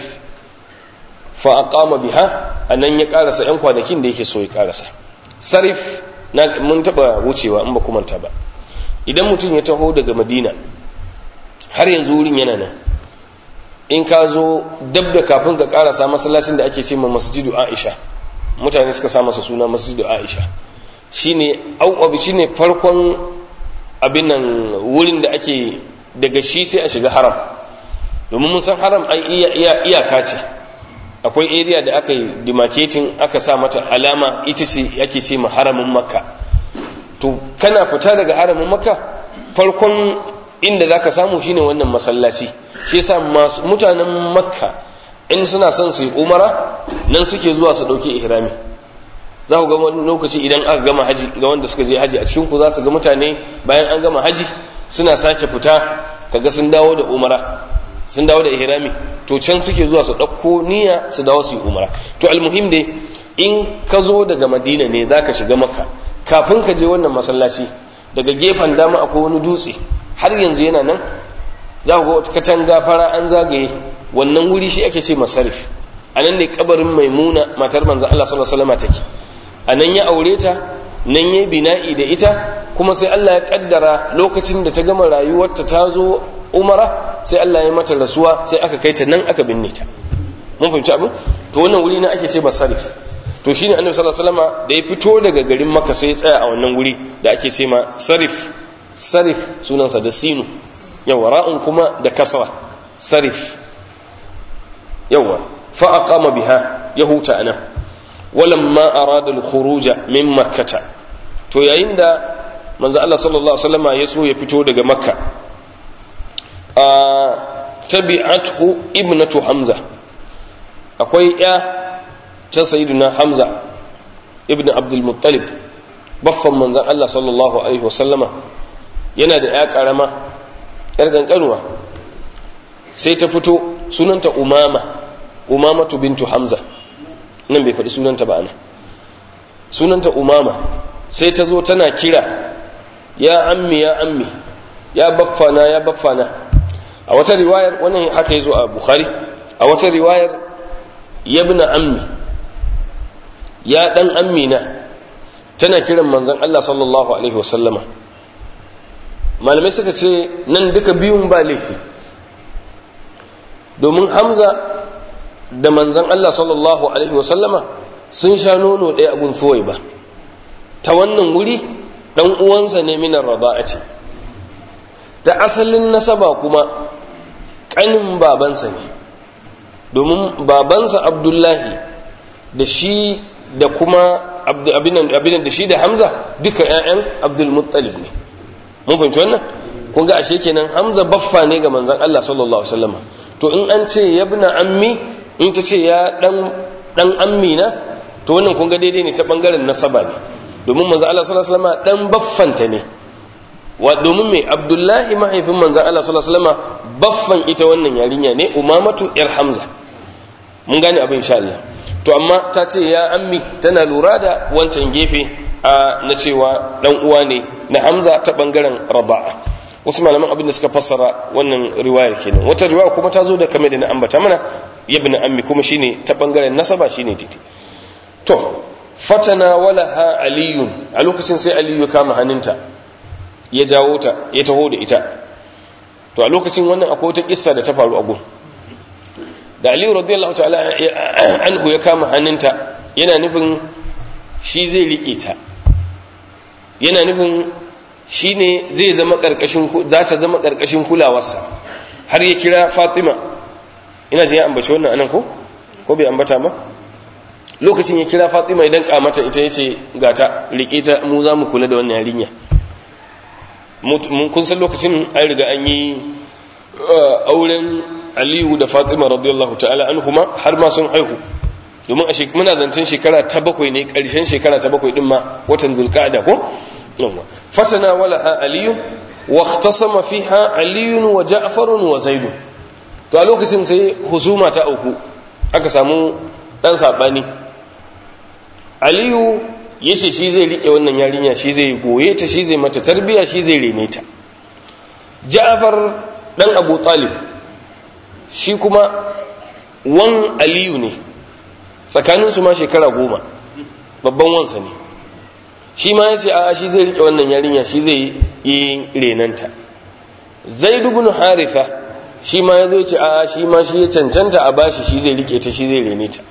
fa aqama biha anan ya karasa yan kwanakin da yake so ya karasa sarif na mun taba wucewa in ba kuma ta ba idan mutum ya taho daga Madina har yanzu wurin yana nan in ka zo dab da kafin ka karasa masallacin da ake ce ma Masjidu Aisha mutane suka sa masa suna Masjidu Aisha shine shine farkon abin nan wurin da ake daga shi sai a shiga haram domin mun san haram ai iyaka ce akwai area da aka yi demarcating aka sa mata alama ita ce ake ce ma haramin makka to kana fita daga haramin makka farkon inda zaka samu shine wannan masallaci shi yasa mutanen makka in suna son su yi umara nan suke zuwa su dauki ihrami za ku ga wani lokaci idan aka gama haji ga wanda suka je haji a cikin ku za su ga mutane bayan an gama haji suna sake fita kaga sun dawo da umara sun dawo da ihrami to can suke zuwa su dauko niyya su dawo su yi umara to almuhim dai in ka zo daga madina ne zaka shiga makka kafin ka je wannan masallaci daga gefen dama akwai wani dutse har yanzu yana nan za ku ga wata katanga fara an zagaye wannan wuri shi ake ce masarif anan ne kabarin maimuna matar manzo Allah sallallahu alaihi wasallam take anan ya aure ta nan yayi bina'i da ita kuma sai Allah ya kaddara lokacin da ta gama rayuwarta ta zo umara sai Allah ya mata rasuwa sai aka kai ta nan aka binne ta mun fahimci abin to wannan wuri na ake ce basarif to shine annabi sallallahu alaihi wasallam da ya fito daga garin makka sai ya tsaya a wannan wuri da ake ce ma sarif sunansa da sinu yawa ra'un kuma da kasra sarif yawa fa aqama biha ya huta anan walamma arada al-khuruj min makkah to yayin da manzo Allah sallallahu alaihi wasallam ya so ya fito daga makka tabi'athu ibnatu hamza akwai ya ta sayyidina hamza ibn abdul muttalib baffan manzon Allah sallallahu alaihi wasallama yana da ya karama yar gankanuwa sai ta fito sunanta umamatu bintu hamza nan bai faɗi sunanta ba ana sunanta umama, sai ta zo tana kira ya ammi ya ammi, ya baffana ya baffana. A wata riwayar, wannan haka yazo a Bukhari, a wata riwayar yabna ammi, ya dan ammina, tana kiran manzon Allah sallallahu alaihi wasallama. Malamai suka ce nan duka biyun ba laifi, domin Hamza da manzon Allah sallallahu alaihi wasallama sun sha nono ɗaya abun suwai ba, ta wannan wuri dan uwansa ne minar raba'ati, ta asalin nasaba kuma ƙanin babansa ne, domin babansa Abdullahi da shi da kuma abinan da shi da Hamza duka ƴaƴan Abdul Muttalib ne. Mun fahimci wannan? Kun ga ashe kenan Hamza baffa ne ga manzon Allah sallallahu alaihi wasallam. To in an ce yabna ammi, in ta ce ya dan ammi na, to wannan kun ga daidai ne ta bangaren nasaba ne, domin manzon Allah sallallahu alaihi wasallam dan baffanta ne. Wa domin me Abdullahi mahaifin manzon Allah sallallahu alaihi wasallam baffan ita wannan yarinya ne, Umamatu yar Hamza. Mun gane abin insha Allah. To amma ta ce ya ammi, tana lura da wancan gefe na cewa dan uwa ne na Hamza ta bangaren Raba'a. Wasu malaman abin da suka fassara wannan riwayar kenan. Wata riwaya kuma ta zo da kamar da na ambata mana ibn ammi, kuma shine ta bangaren nasaba shine daidai. To fatana walaha aliyun, a lokacin sai Aliyu kama hannunta ya jawo ta ya taho da ita. To a lokacin wannan akwai wata kissa da ta faru a gun. Da Aliyu radiyallahu ta'ala anhu ya kama hannunta, yana nufin shi zai rike ta, yana nufin shi ne zai zama za ta zama ƙarƙashin kulawarsa, har ya kira Fatima. Ina jin ya ambaci wannan anan ko bai ambata ba? Lokacin ya kira Fatima idan kamata ita yace ga ta rike ta, mu za mu kula da wannan yarinya. Mun kun san lokacin an riga an yi auren Aliyu da Fatima radiyallahu ta'ala anhuma, har ma sun haihu, domin a muna zancen shekara ta 7 ne, ƙarshen shekara ta 7 din ma, watan Zulqa'da ko. Fatana walaha Aliyu wa ikhtasama fiha Aliyu wa Ja'far wa Zaid. To a lokacin sai husuma ta auku, aka samu dan sabani. Aliyu yace shi zai rike wannan yarinya, shi zai goye ta, shi zai mata tarbiya, shi zai rene ta. Ja'far dan Abu Talib shi kuma wan Aliyu ne, tsakaninsu ma shekara 10, babban wansa ne. Shi ma yace a shi zai rike wannan yarinya, shi zai yi renanta. Zaid ibn Haritha shi ma yazo yace a shi ma shi ya cancanta a bashi, shi zai rike ta, shi zai rene ta.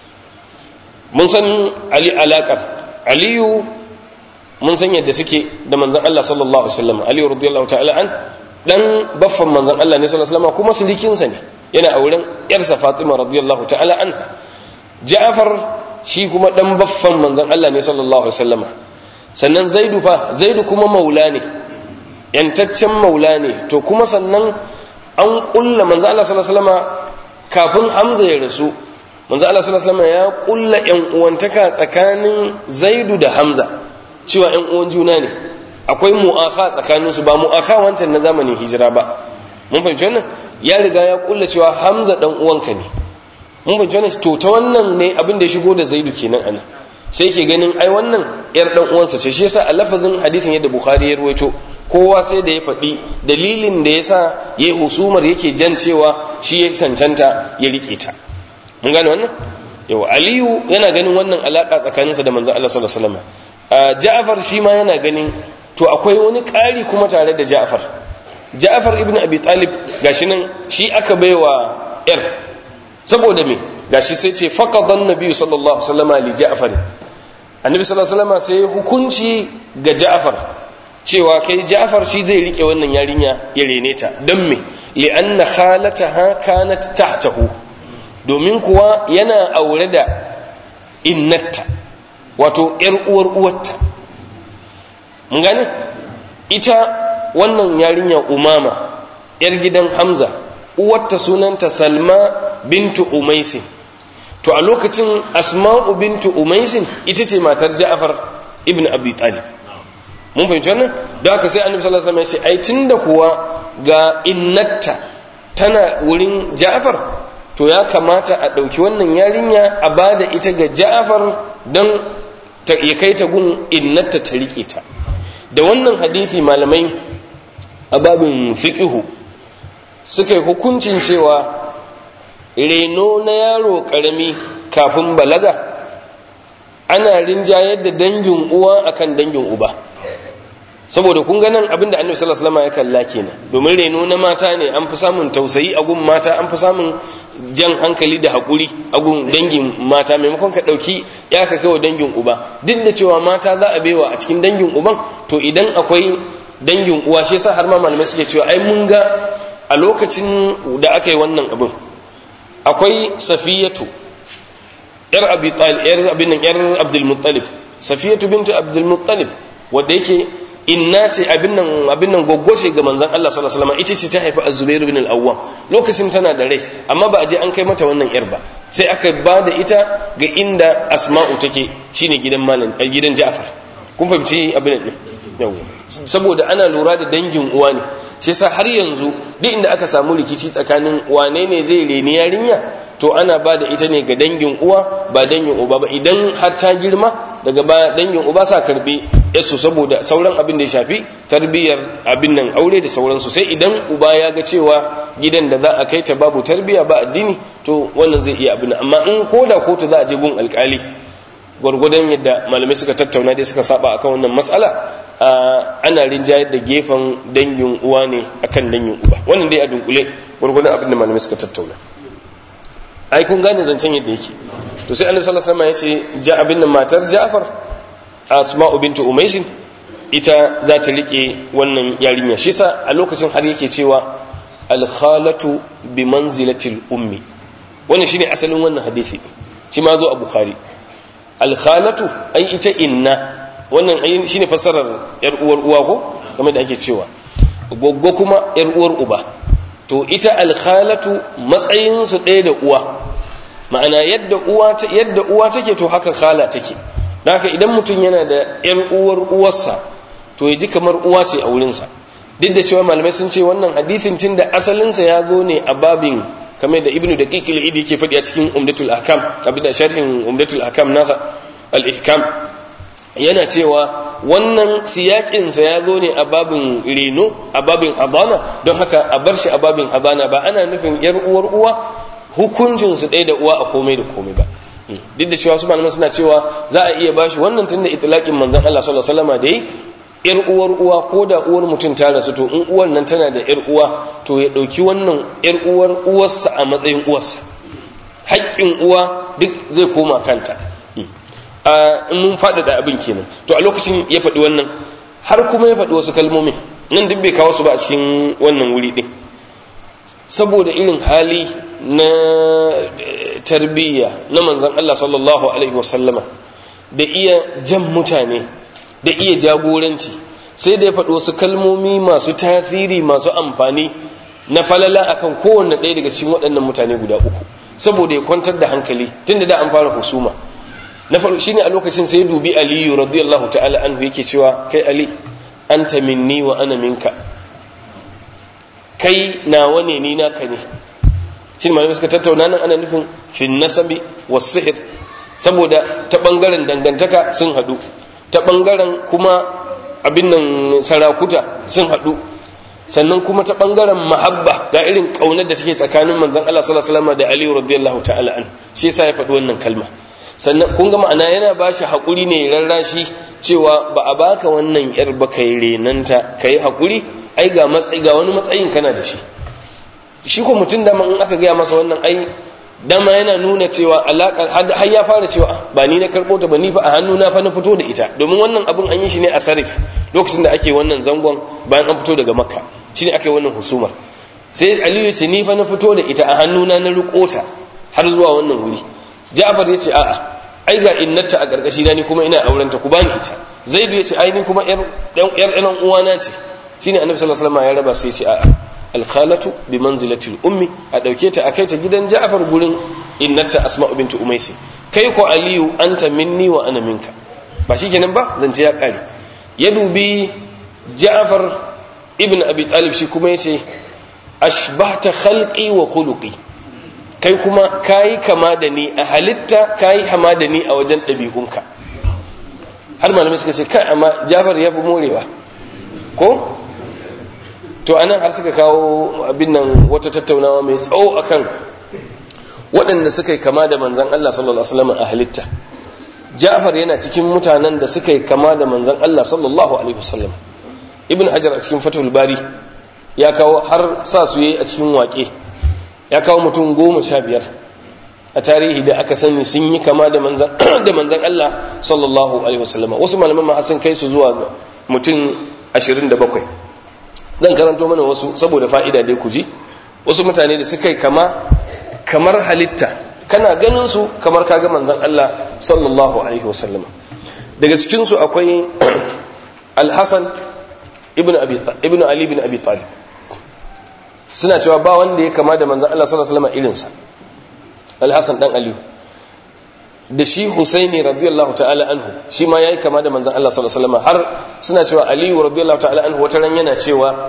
Mun san alaqar Aliyu, mun san yadda suke da manzon Allah sallallahu alaihi wasallam. Aliyu radiyallahu ta'ala an dan baffan manzon Allah ne sallallahu alaihi wasallam, kuma silikinsa ne, yana auren yarsa Fatima radiyallahu ta'ala anha. Ja'far shi kuma dan baffan manzon Allah ne sallallahu alaihi wasallam. Sannan Zaidu kuma maula ne, yantaccen maula ne. To kuma sannan an kulla manzon Allah sallallahu alaihi wasallam kafin Hamza ya rasu, manzon Allah sallallahu alaihi wasallam ya kulla yan uwantaka tsakanin Zaidu da Hamza, cewa yan uwan juna ne, akwai mu'akha tsakaninsu, ba mu'akha wancan na zamanin hijira ba. Mun fahimci wannan? Ya riga ya kulla cewa Hamza dan uwanka ne. Mun fahimci wannan? To ta wannan ne abin da ya shigo da Zaidu kenan ana, sai yake ganin ai wannan yar dan uwansa ce. Shi yasa a lafazin hadisin yadda Bukhari ya ruwaito, kowa sai da ya faɗi dalilin da yasa yayi husumar, yake jan cewa shi ya cancanta ya rike ta. Mun gane wannan? Yau Aliyu yana ganin wannan alaka tsakaninsa da manzon Allah sallallahu alaihi wasallam. Ja'far shi ma yana ganin to akwai wani ƙari kuma tare da Ja'far ibn Abi Talib, gashi nan shi aka baiwa yar, saboda me gashi sai ce faqadan nabi sallallahu alaihi wasallam li Ja'far. Annabi sallallahu alaihi wasallam sai hukunci ga Ja'far cewa kai Ja'far shi zai rike wannan yarinya ya rene ta. Dan me? Li anna khalataha kanat tahtahu, domin kuwa yana aure da innatta, wato yar uwar uwarta. Mun gane? Ita wannan yarinya Umama yar gidan Hamza, uwarta sunanta Salma bintu Umaysin. To a lokacin Asma'u bintu Umaysin ita ce matar Ja'far ibn Abi Talib. Mun fahimci wannan? Da haka sai Annabi sallallahu alaihi wasallam ya ce ai tunda kuwa ga innatta tana wurin Ja'far, to ya kamata a dauki wannan yarinya a bada ita ga Ja'far dan ya kai ta gun innata ta rike ta. Da wannan hadisi malamai a babin fiqhu suka yi hukuncin cewa reno na yaro karami kafin balaga ana rinjayar da dangin uwa akan dangin uba, saboda kun ga nan abinda annabi sallallahu alaihi wasallam ya kalla kenan, domin reno na mata ne an fi samun tausayi a gun mata, an fi samun jan hankali da haƙuri a gun dangin mata, maimakon ka ɗauki ya ka kai wa dangin uba. Duk da cewa mata za a baiwa a cikin dangin uban, to idan akwai dangin uwa, shi yasa har ma malamai suke cewa ai mun ga a lokacin da aka yi wannan abin akwai Safiyatu yar Abi Talib, yar Abdul Muttalib, Safiyatu bintu Abdul Muttalib, wanda yake inna ce abin nan goggoce ga manzon Allah sallallahu alaihi wasallam, ita ce ta haifi Az-Zubair ibn al-Awwam lokacin tana da rai, amma ba a je an kai mata wannan yar ba, sai aka ba da ita ga inda Asma'u take, shine gidan Ja'far. Kun fahimci abin nan yawa, saboda ana lura da dangin uwa ne, shi yasa har yanzu duk inda aka samu rikici tsakanin wane ne zai reni yarinya, to ana ba da ita ne ga dangin uwa ba dangin uba ba. Idan har ta girma daga baya dangin uba sa karbe yasu, saboda sauran abin da ya shafi tarbiyyar abin nan aure da sauransu. Sai idan uba ya ga cewa gidan da za a kai ta babu tarbiyya ba addini, to wannan zai iya abin. Amma in koda kotu za a je gun alkali, gwargwadon yadda malamai suka tattauna dai suka saba akan wannan matsala, ana rinjayar da gefen dangin uwa ne akan dangin uba. Wannan dai a dunkule gwargwadon abin da malamai suka tattauna. Ai kun gane zancen yadda yake. To sai Annabi sallallahu alaihi wasallam ya ce abin nan matar Ja'far, Asma'u bintu Umays, ita za ta rike wannan yarinya. Shi sa a lokacin har yake cewa al-khalatu bi manzilatil ummi. Wannan shine asalin wannan hadisi, shi ma zo a Bukhari. Al-khalatu ai ita inna, wannan ai shine fassarar yar uwar uwa ko kamar da ake cewa, goggo kuma yar uwar uba. To ita al-khalatu matsayin su ɗaya da uwa, ma'ana yadda uwa take to haka khala take. Dan haka idan mutum yana da yar uwar uwarsa, to ya ji kamar uwa ce a wurinsa. Duk da cewa malamai sun ce wannan hadisin tun da asalinsa ya zo ne a babin, kamar da Ibn Daqiq al-Idi yake faɗi a cikin Umdatul Ahkam, abin da sharhin Umdatul Ahkam nasa al-Ihkam, yana cewa wannan siyakinsa ya zo ne a babin reno, a babin habana, don haka a bar shi a babin habana, ba ana nufin yar uwar uwa hukuncinsu ɗaya da uwa a komai da komai ba. Duk da cewa su malaman suna cewa za a iya bashi wannan tunda itlaqin manzon Allah sallallahu alaihi wasallam da yi yar uwar uwa, ko da uwar mutum ta rasu, to in uwar nan tana da yar uwa, to ya dauki wannan yar uwar uwarsa a matsayin uwarsa, haƙƙin uwa duk zai koma kanta. In mun faɗaɗa abin kenan, to a lokacin ya faɗi wannan, har kuma ya faɗi wasu kalmomin nan duk bai kawo su ba a cikin wannan wuri ɗin, saboda irin hali na tarbiyya na manzon Allah sallallahu alaihi wasallama, da iya jan mutane, da iya jagoranci, sai da ya faɗi wasu kalmomi masu tasiri, masu amfani na falala akan kowanne ɗaya daga cikin waɗannan mutane guda uku, saboda ya kwantar da hankali tunda da an fara husuma. Na farko shine a lokacin sai dubi Aliyu radiyallahu ta'ala anhu yake cewa, kai Ali, anta minni wa ana minka, kai nawa ne ni naka ne. Shin malamai suka tattauna nan ana nufin fi nasabi was sihr, saboda ta bangaren dangantaka sun hadu, ta bangaren kuma abin nan sarakuta sun hadu, sannan kuma ta bangaren mahabba da irin kaunar da take tsakanin manzon Allah sallallahu alaihi wasallam da Ali radiyallahu ta'ala an, shi yasa ya faɗi wannan kalma. Sannan kun ga ma'ana yana bashi hakuri ne, rarrashi cewa ba a baka wannan yar ba kai renanta, kai hakuri, ai ga matsayi, ga wani matsayin kana da shi. Shi ko mutum dama in aka gaya masa wannan, ai dama yana nuna cewa alaƙar har ya fara cewa ba ni na karɓo ta ba, ni fa a hannu na fa na fito da ita, domin wannan abin an yi shi ne a Sarif lokacin da ake wannan zangon bayan an fito daga Makka, shine ake wannan husumar. Sai Aliyu ce ni fa na fito da ita a hannu na riƙo ta har zuwa wannan wuri. Ja'far ya ce a'a, ai ga innata a ƙarƙashi na, ni kuma ina aurenta, ku bani ita. Zaid ya ce ai ni kuma yar ɗan uwana ce. Shine Annabi sallallahu alaihi wasallam ya raba sai ya ce a'a, alkhalatu bi manzilatil ummi, a dauke ta akai ta gidan Ja'far gurin innata Asma'u bintu Umaysi. Kai ko Aliyu anta minni wa ana minka. Ba shikenan ba, zance ya kare. Ya dubi Ja'far ibn Abi Talib, shi kuma yace ashbahta khalqi wa khuluqi, kai kuma kayi kama da ni a halitta, kayi kama da ni a wajen ɗabi'unka. har malamai suka ce kai amma Ja'far ya fi morewa ko to anan har suka kawo abin nan wata tattaunawa mai tsawo akan waɗanda suka yi kama da manzon Allah sallallahu alaihi wasallam a halitta. Ja'far yana cikin mutanen da suka yi kama da manzon Allah sallallahu alaihi wasallam. Ibn Hajar a cikin Fathul Bari ya kawo har sa su yi a cikin waƙe, ya kawo mutum 15 a tarihi da aka sani sun yi kama da manzon Allah sallallahu alaihi wasallam. Wasu malaman ma sun kai su zuwa mutum 27. Zan karanto mana wasu saboda fa'ida dai ku ji. Wasu mutane da suka yi kamar halitta, kana ganin su kamar kaga manzon Allah sallallahu alaihi wasallam. Daga cikin su akwai Al-Hasan ibn Ali ibn Abi Talib. Suna cewa ba wanda ya kama da manzon Allah sallallahu alaihi wasallam irinsa. Al-Hasan dan Ali da shi Husaini radiyallahu ta'ala anhu shi ma yayi kama da manzon Allah sallallahu alaihi wasallam, har suna cewa Ali radiyallahu ta'ala anhu wata ran yana cewa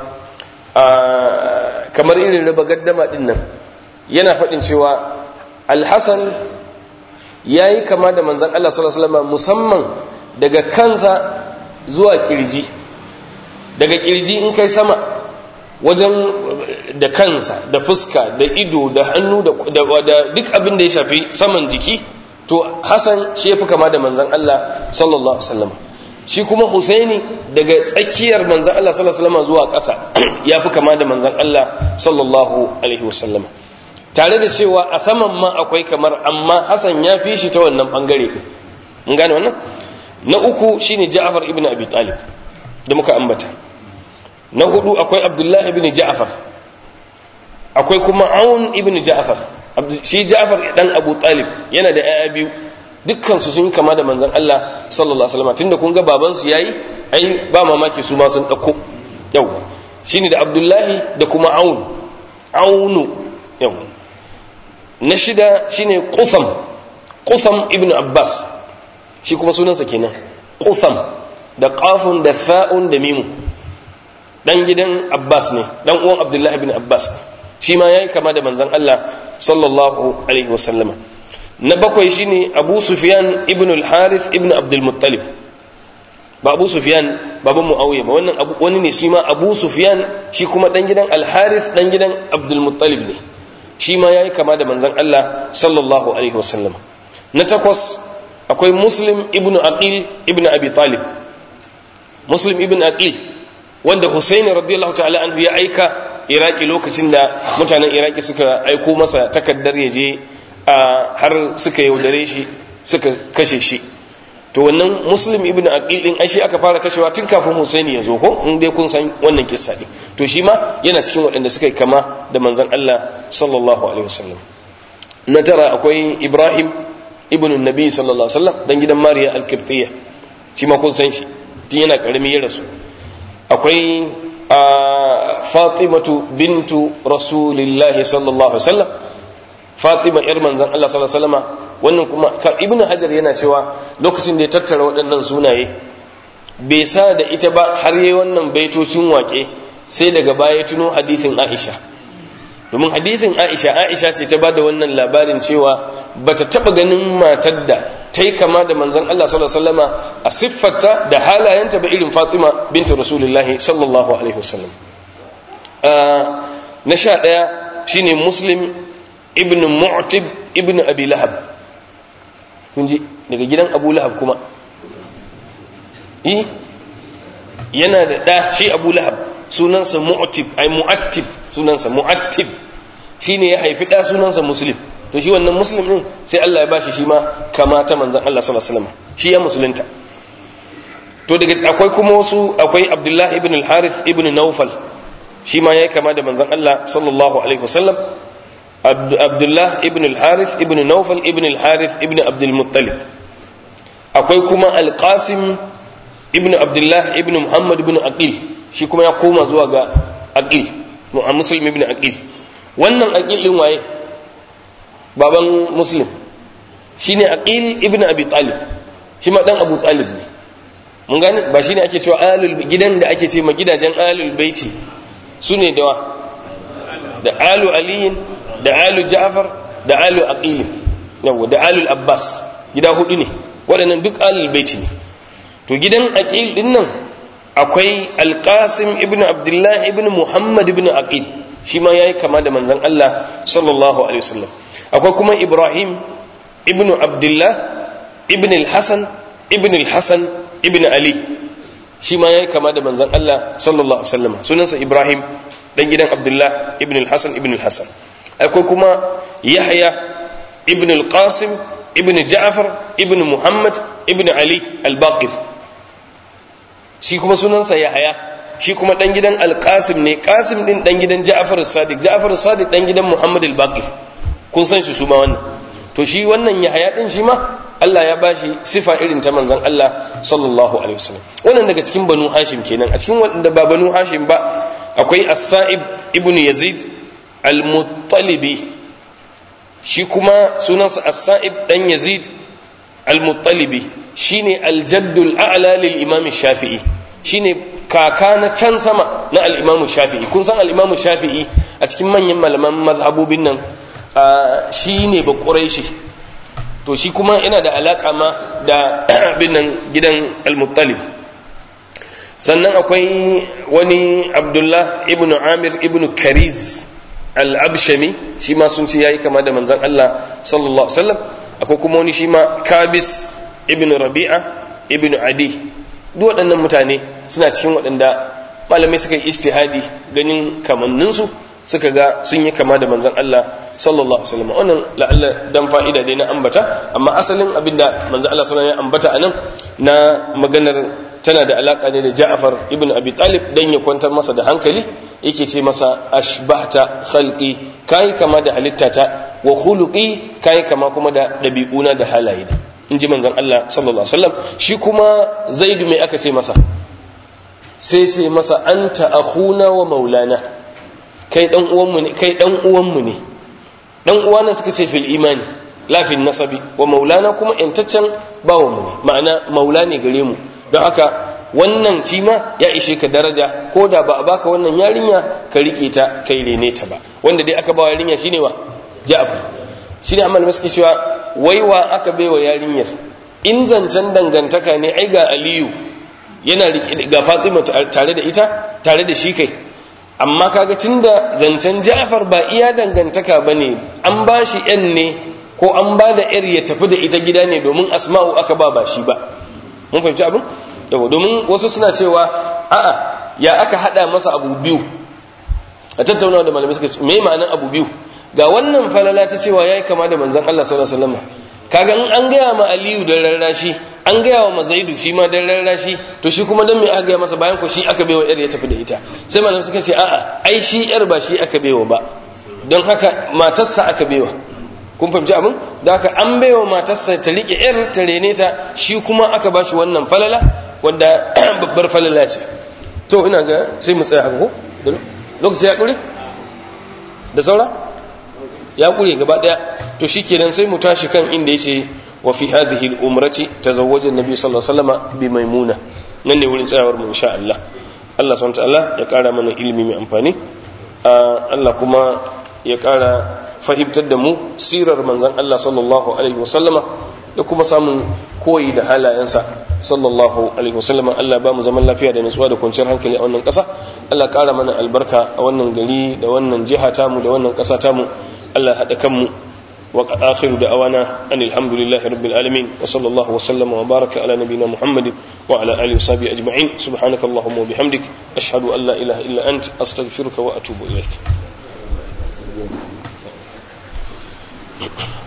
kamar irin raba gaddama din nan, yana faɗin cewa Al-Hasan yayi kama da manzon Allah sallallahu alaihi wasallam musamman daga kansa zuwa kirji. Daga kirji in kai sama wajen da kansa da fuska da ido da hannu da duk abin da ya shafi saman jiki, to Hassan shi yafi kama da manzon Allah sallallahu alaihi wasallam. Shi kuma Husaini daga tsakiyar manzon Allah sallallahu alaihi wasallam zuwa ƙasa yafi kama da manzon Allah sallallahu alaihi wasallam. Tare da cewa a saman ma akwai kamar, amma Hassan ya fi shi ta wannan bangare. Mun gane wannan? Na uku shine Ja'far ibn Abi Talib da muka ambata. Na hudu akwai Abdullah ibn Ja'far. Akwai kuma Aun ibn Ja'far. Shi Ja'far dan Abu Talib yana da ƴaƴa biyu, dukkan su sun kama da manzon Allah sallallahu alaihi wasallam. Tunda kun ga baban su yayi, ai ba mamaki su ma sun dauko. Yau shine da Abdullah da kuma Aunu. Yau na shida shine Qutham ibn Abbas. Shi kuma sunansa kenan Qutham, da qafun da fa'un da mimu. Dan gidan Abbas ne, dan uwan Abdullah ibn Abbas ne. Shi ma yayi kama da manzon Allah sallallahu alaihi wasallam. Na bakwai shine Abu Sufyan ibn al-Harith ibn Abdul Muttalib. Ba Abu Sufyan baban Muawiya ba, wannan wani ne shi ma Abu Sufyan, shi kuma dan gidan al-Harith dan gidan Abdul Muttalib ne. Shi ma yayi kama da manzon Allah sallallahu alaihi wasallam. Na takwas akwai Muslim ibn Aqil ibn Abi Talib. Muslim ibn Aqil wanda Husaini radiyallahu ta'ala anhu ya aika Iraki lokacin da mutanen Iraki suka aiko masa takaddar yaje har suka yaudare shi suka kashe shi. To wannan Muslim ibn Aqil din ai shi aka fara kashewa tun kafin Husaini ya zo ko, in dai kun san wannan kissa din. To shi ma yana cikin waɗanda suka yi kama da manzon Allah sallallahu alaihi wasallam. Na tara akwai Ibrahim ibn Nabi sallallahu alaihi wasallam dan gidan Mariya al-Qibtiyya. Shi ma kun san shi tun yana karami ya rasu. Akwai Fatimatu bintu Rasulillahi sallallahu alaihi wasallam, Fatima yar manzon Allah sallallahu alaihi wasallam. Wannan kuma Ibn Hajar yana cewa lokacin da ya tattara waɗannan sunaye bai sa da ita ba har yayi wannan baitocin waƙe, sai daga baya ya tuno hadisin Aisha. Domin hadisin Aisha sai ta bada wannan labarin cewa bata taba ganin matar da ta yi kama da manzon Allah sallallahu alaihi wasallama a siffarta da halayenta ba irin Fatima bintu Rasulullahi sallallahu alaihi wasallam. Na 11 shine Muslim ibn Mu'tib ibn Abi Lahab. Kun ji daga gidan Abu Lahab kuma. Yana da ɗa shi Abu Lahab, sunansa Mu'tib, ai Mu'attib sunansa Mu'attib. Shine ya haifi ɗa sunansa Muslim. To shi wannan Muslim din sai Allah ya bashi shi ma kama ta manzon Allah sallallahu alaihi wasallam. Shi ya musulunta. To daga akwai kuma wasu, akwai Abdullah ibn al-Harith ibn Nawfal. Shi ma yayi kama da manzon Allah sallallahu alaihi wasallam. Abdullah ibn al-Harith ibn Nawfal ibn al-Harith ibn Abdul Muttalib. Akwai kuma Al-Qasim ibn Abdullah ibn Muhammad ibn Aqil. Shi kuma ya koma zuwa ga Aqil, Muslim ibn Aqil. Wannan Aqil din waye? Baban Muslim. Shine Aqil ibn Abi Talib. Shi ma dan Abu Talib ne. Mun gane ba shine ake cewa gidan da ake ce ma gidajen alul baiti sune da alu aliyin, da alu Ja'far, da alu Aqil, yawa da alu Abbas. Gida hudu ne. Waɗannan duk alul baiti ne. to gidan aqil din nan akwai al-qasim ibn abdullah ibn muhammad ibn aqil shi ma yayi kama da manzon Allah sallallahu alaihi wasallam akwai kuma ibrahim ibn abdullah ibn al-hasan ibn ali shi ma yayi kama da manzon Allah sallallahu alaihi wasallam sunansa ibrahim dan gidan abdullah ibn al-hasan akwai kuma yahya ibn al-qasim ibn ja'far ibn muhammad ibn ali al-baqir shi kuma sunansa yahya shi kuma dan gidan al-qasim ne qasim din dan gidan ja'far as-sadiq dan gidan muhammad al-baqir kun san shi su ma wannan to shi wannan yahya din shi ma Allah ya bashi sifa irin ta manzon Allah sallallahu alaihi wasallam wannan daga cikin banu hashim kenan a cikin wanda ba banu hashim ba akwai as-sa'ib ibn yazid al-muttalibi shi kuma sunansa as-sa'ib dan yazid al-muttalibi shine al-jaddul a'la lil imam shafi'i shine kaka na can sama na al-imam shafi'i kun san al-imam shafi'i a cikin manyan malaman mazhabobin nan shine ba quraishi to shi kuma yana da alaka ma da binnan gidan al-muttalib sannan akwai wani abdullah ibn amir ibn kariz al-abshami shi ma sun ce yayi kama da manzon Allah sallallahu alaihi wasallam akwai kuma wani shi ma kabis ibn rabi'a ibn adi duk waɗannan mutane suna cikin waɗanda malamai suka yi istihadi ganin kamanninsu suka ga sun yi kama da manzon Allah sallallahu alaihi wasallam wannan la'alla dan fa'ida dai na ambata amma asalin abinda manzon Allah sallallahu alaihi wasallam ya ambata anan na maganar tana da alaka ne da Ja'far ibn Abi Talib dan ya kwantar masa da hankali yake ce masa ashbahta khalqi kai kama da halittata wa khuluqi kai kama kuma da dabi'una da halaye inji manzon Allah sallallahu alaihi wasallam shi kuma Zaid mai aka ce masa sai masa anta akhuna wa maulana kai dan uwanmu ne dan uwana suka ce fil imani la fil nasabi wa maulana kuma intaccen bawanmu ne ma'ana maula ne gare mu don haka wannan cima ya ishe ka daraja ko da ba a baka wannan yarinya ka rike ta kai rene ta ba wanda dai aka ba yarinya shine wa Ja'far shine amma da suke cewa waiwa aka baiwa yarinyar in zancen dangantaka ne ai ga Aliyu yana rike ga Fatima tare da ita tare da shi kai amma kaga tunda zancen Ja'far ba iya dangantaka bane an bashi yan ne ko an ba da yar ya tafi da ita gida ne domin Asma'u aka ba shi ba mun fahimci abin yawa domin wasu suna cewa a'a ya aka hada masa abu biyu a tattaunawa da malamai suka ce me ma'anar abu biyu ga wannan falala ta cewa yayi kama da manzon Allah sallallahu alaihi wasallam kaga in an gaya ma Aliyu dan rarrashi an gaya wa Mazaidu shi ma dan rarrashi to shi kuma dan me aka gaya masa bayan ko shi aka baiwa yar ya tafi da ita sai malamai suka ce a'a ai shi yar ba shi aka baiwa ba don haka matarsa aka baiwa kun fahimci abin da haka an baiwa matarsa ta rike yar ta rene ta shi kuma aka bashi wannan falala wanda babbar falala ce to ina ga sai mu tsaya haka ko lokaci ya kure da saura ya kure gaba daya to shikenan sai mu tashi kan inda yace wa fi hadhihi al-umrati tazawwaja an-nabi sallallahu alaihi wasallam bi maimuna nan ne wurin tsayawar mu insha Allah Allah subhanahu wa ta'ala ya kara mana ilimi mai amfani Allah kuma ya kara fahimtar da mu sirar manzon Allah sallallahu alaihi wasallama da kuma samun koyi da halayensa sallallahu alaihi wasallama Allah ba mu zaman lafiya da nutsuwa da kwanciyar hankali a wannan ƙasa Allah ƙara mana albarka a wannan gari da wannan jiha tamu da wannan ƙasa tamu Allah haɗa kanmu wa akhiru da'awana anil hamdulillahi rabbil alamin wa sallallahu wa sallama wa baraka ala nabiyyina muhammadin wa ala alihi wa sahbihi ajma'in subhanakallahumma wa bihamdik ashhadu an la ilaha illa ant astaghfiruka wa atubu ilaik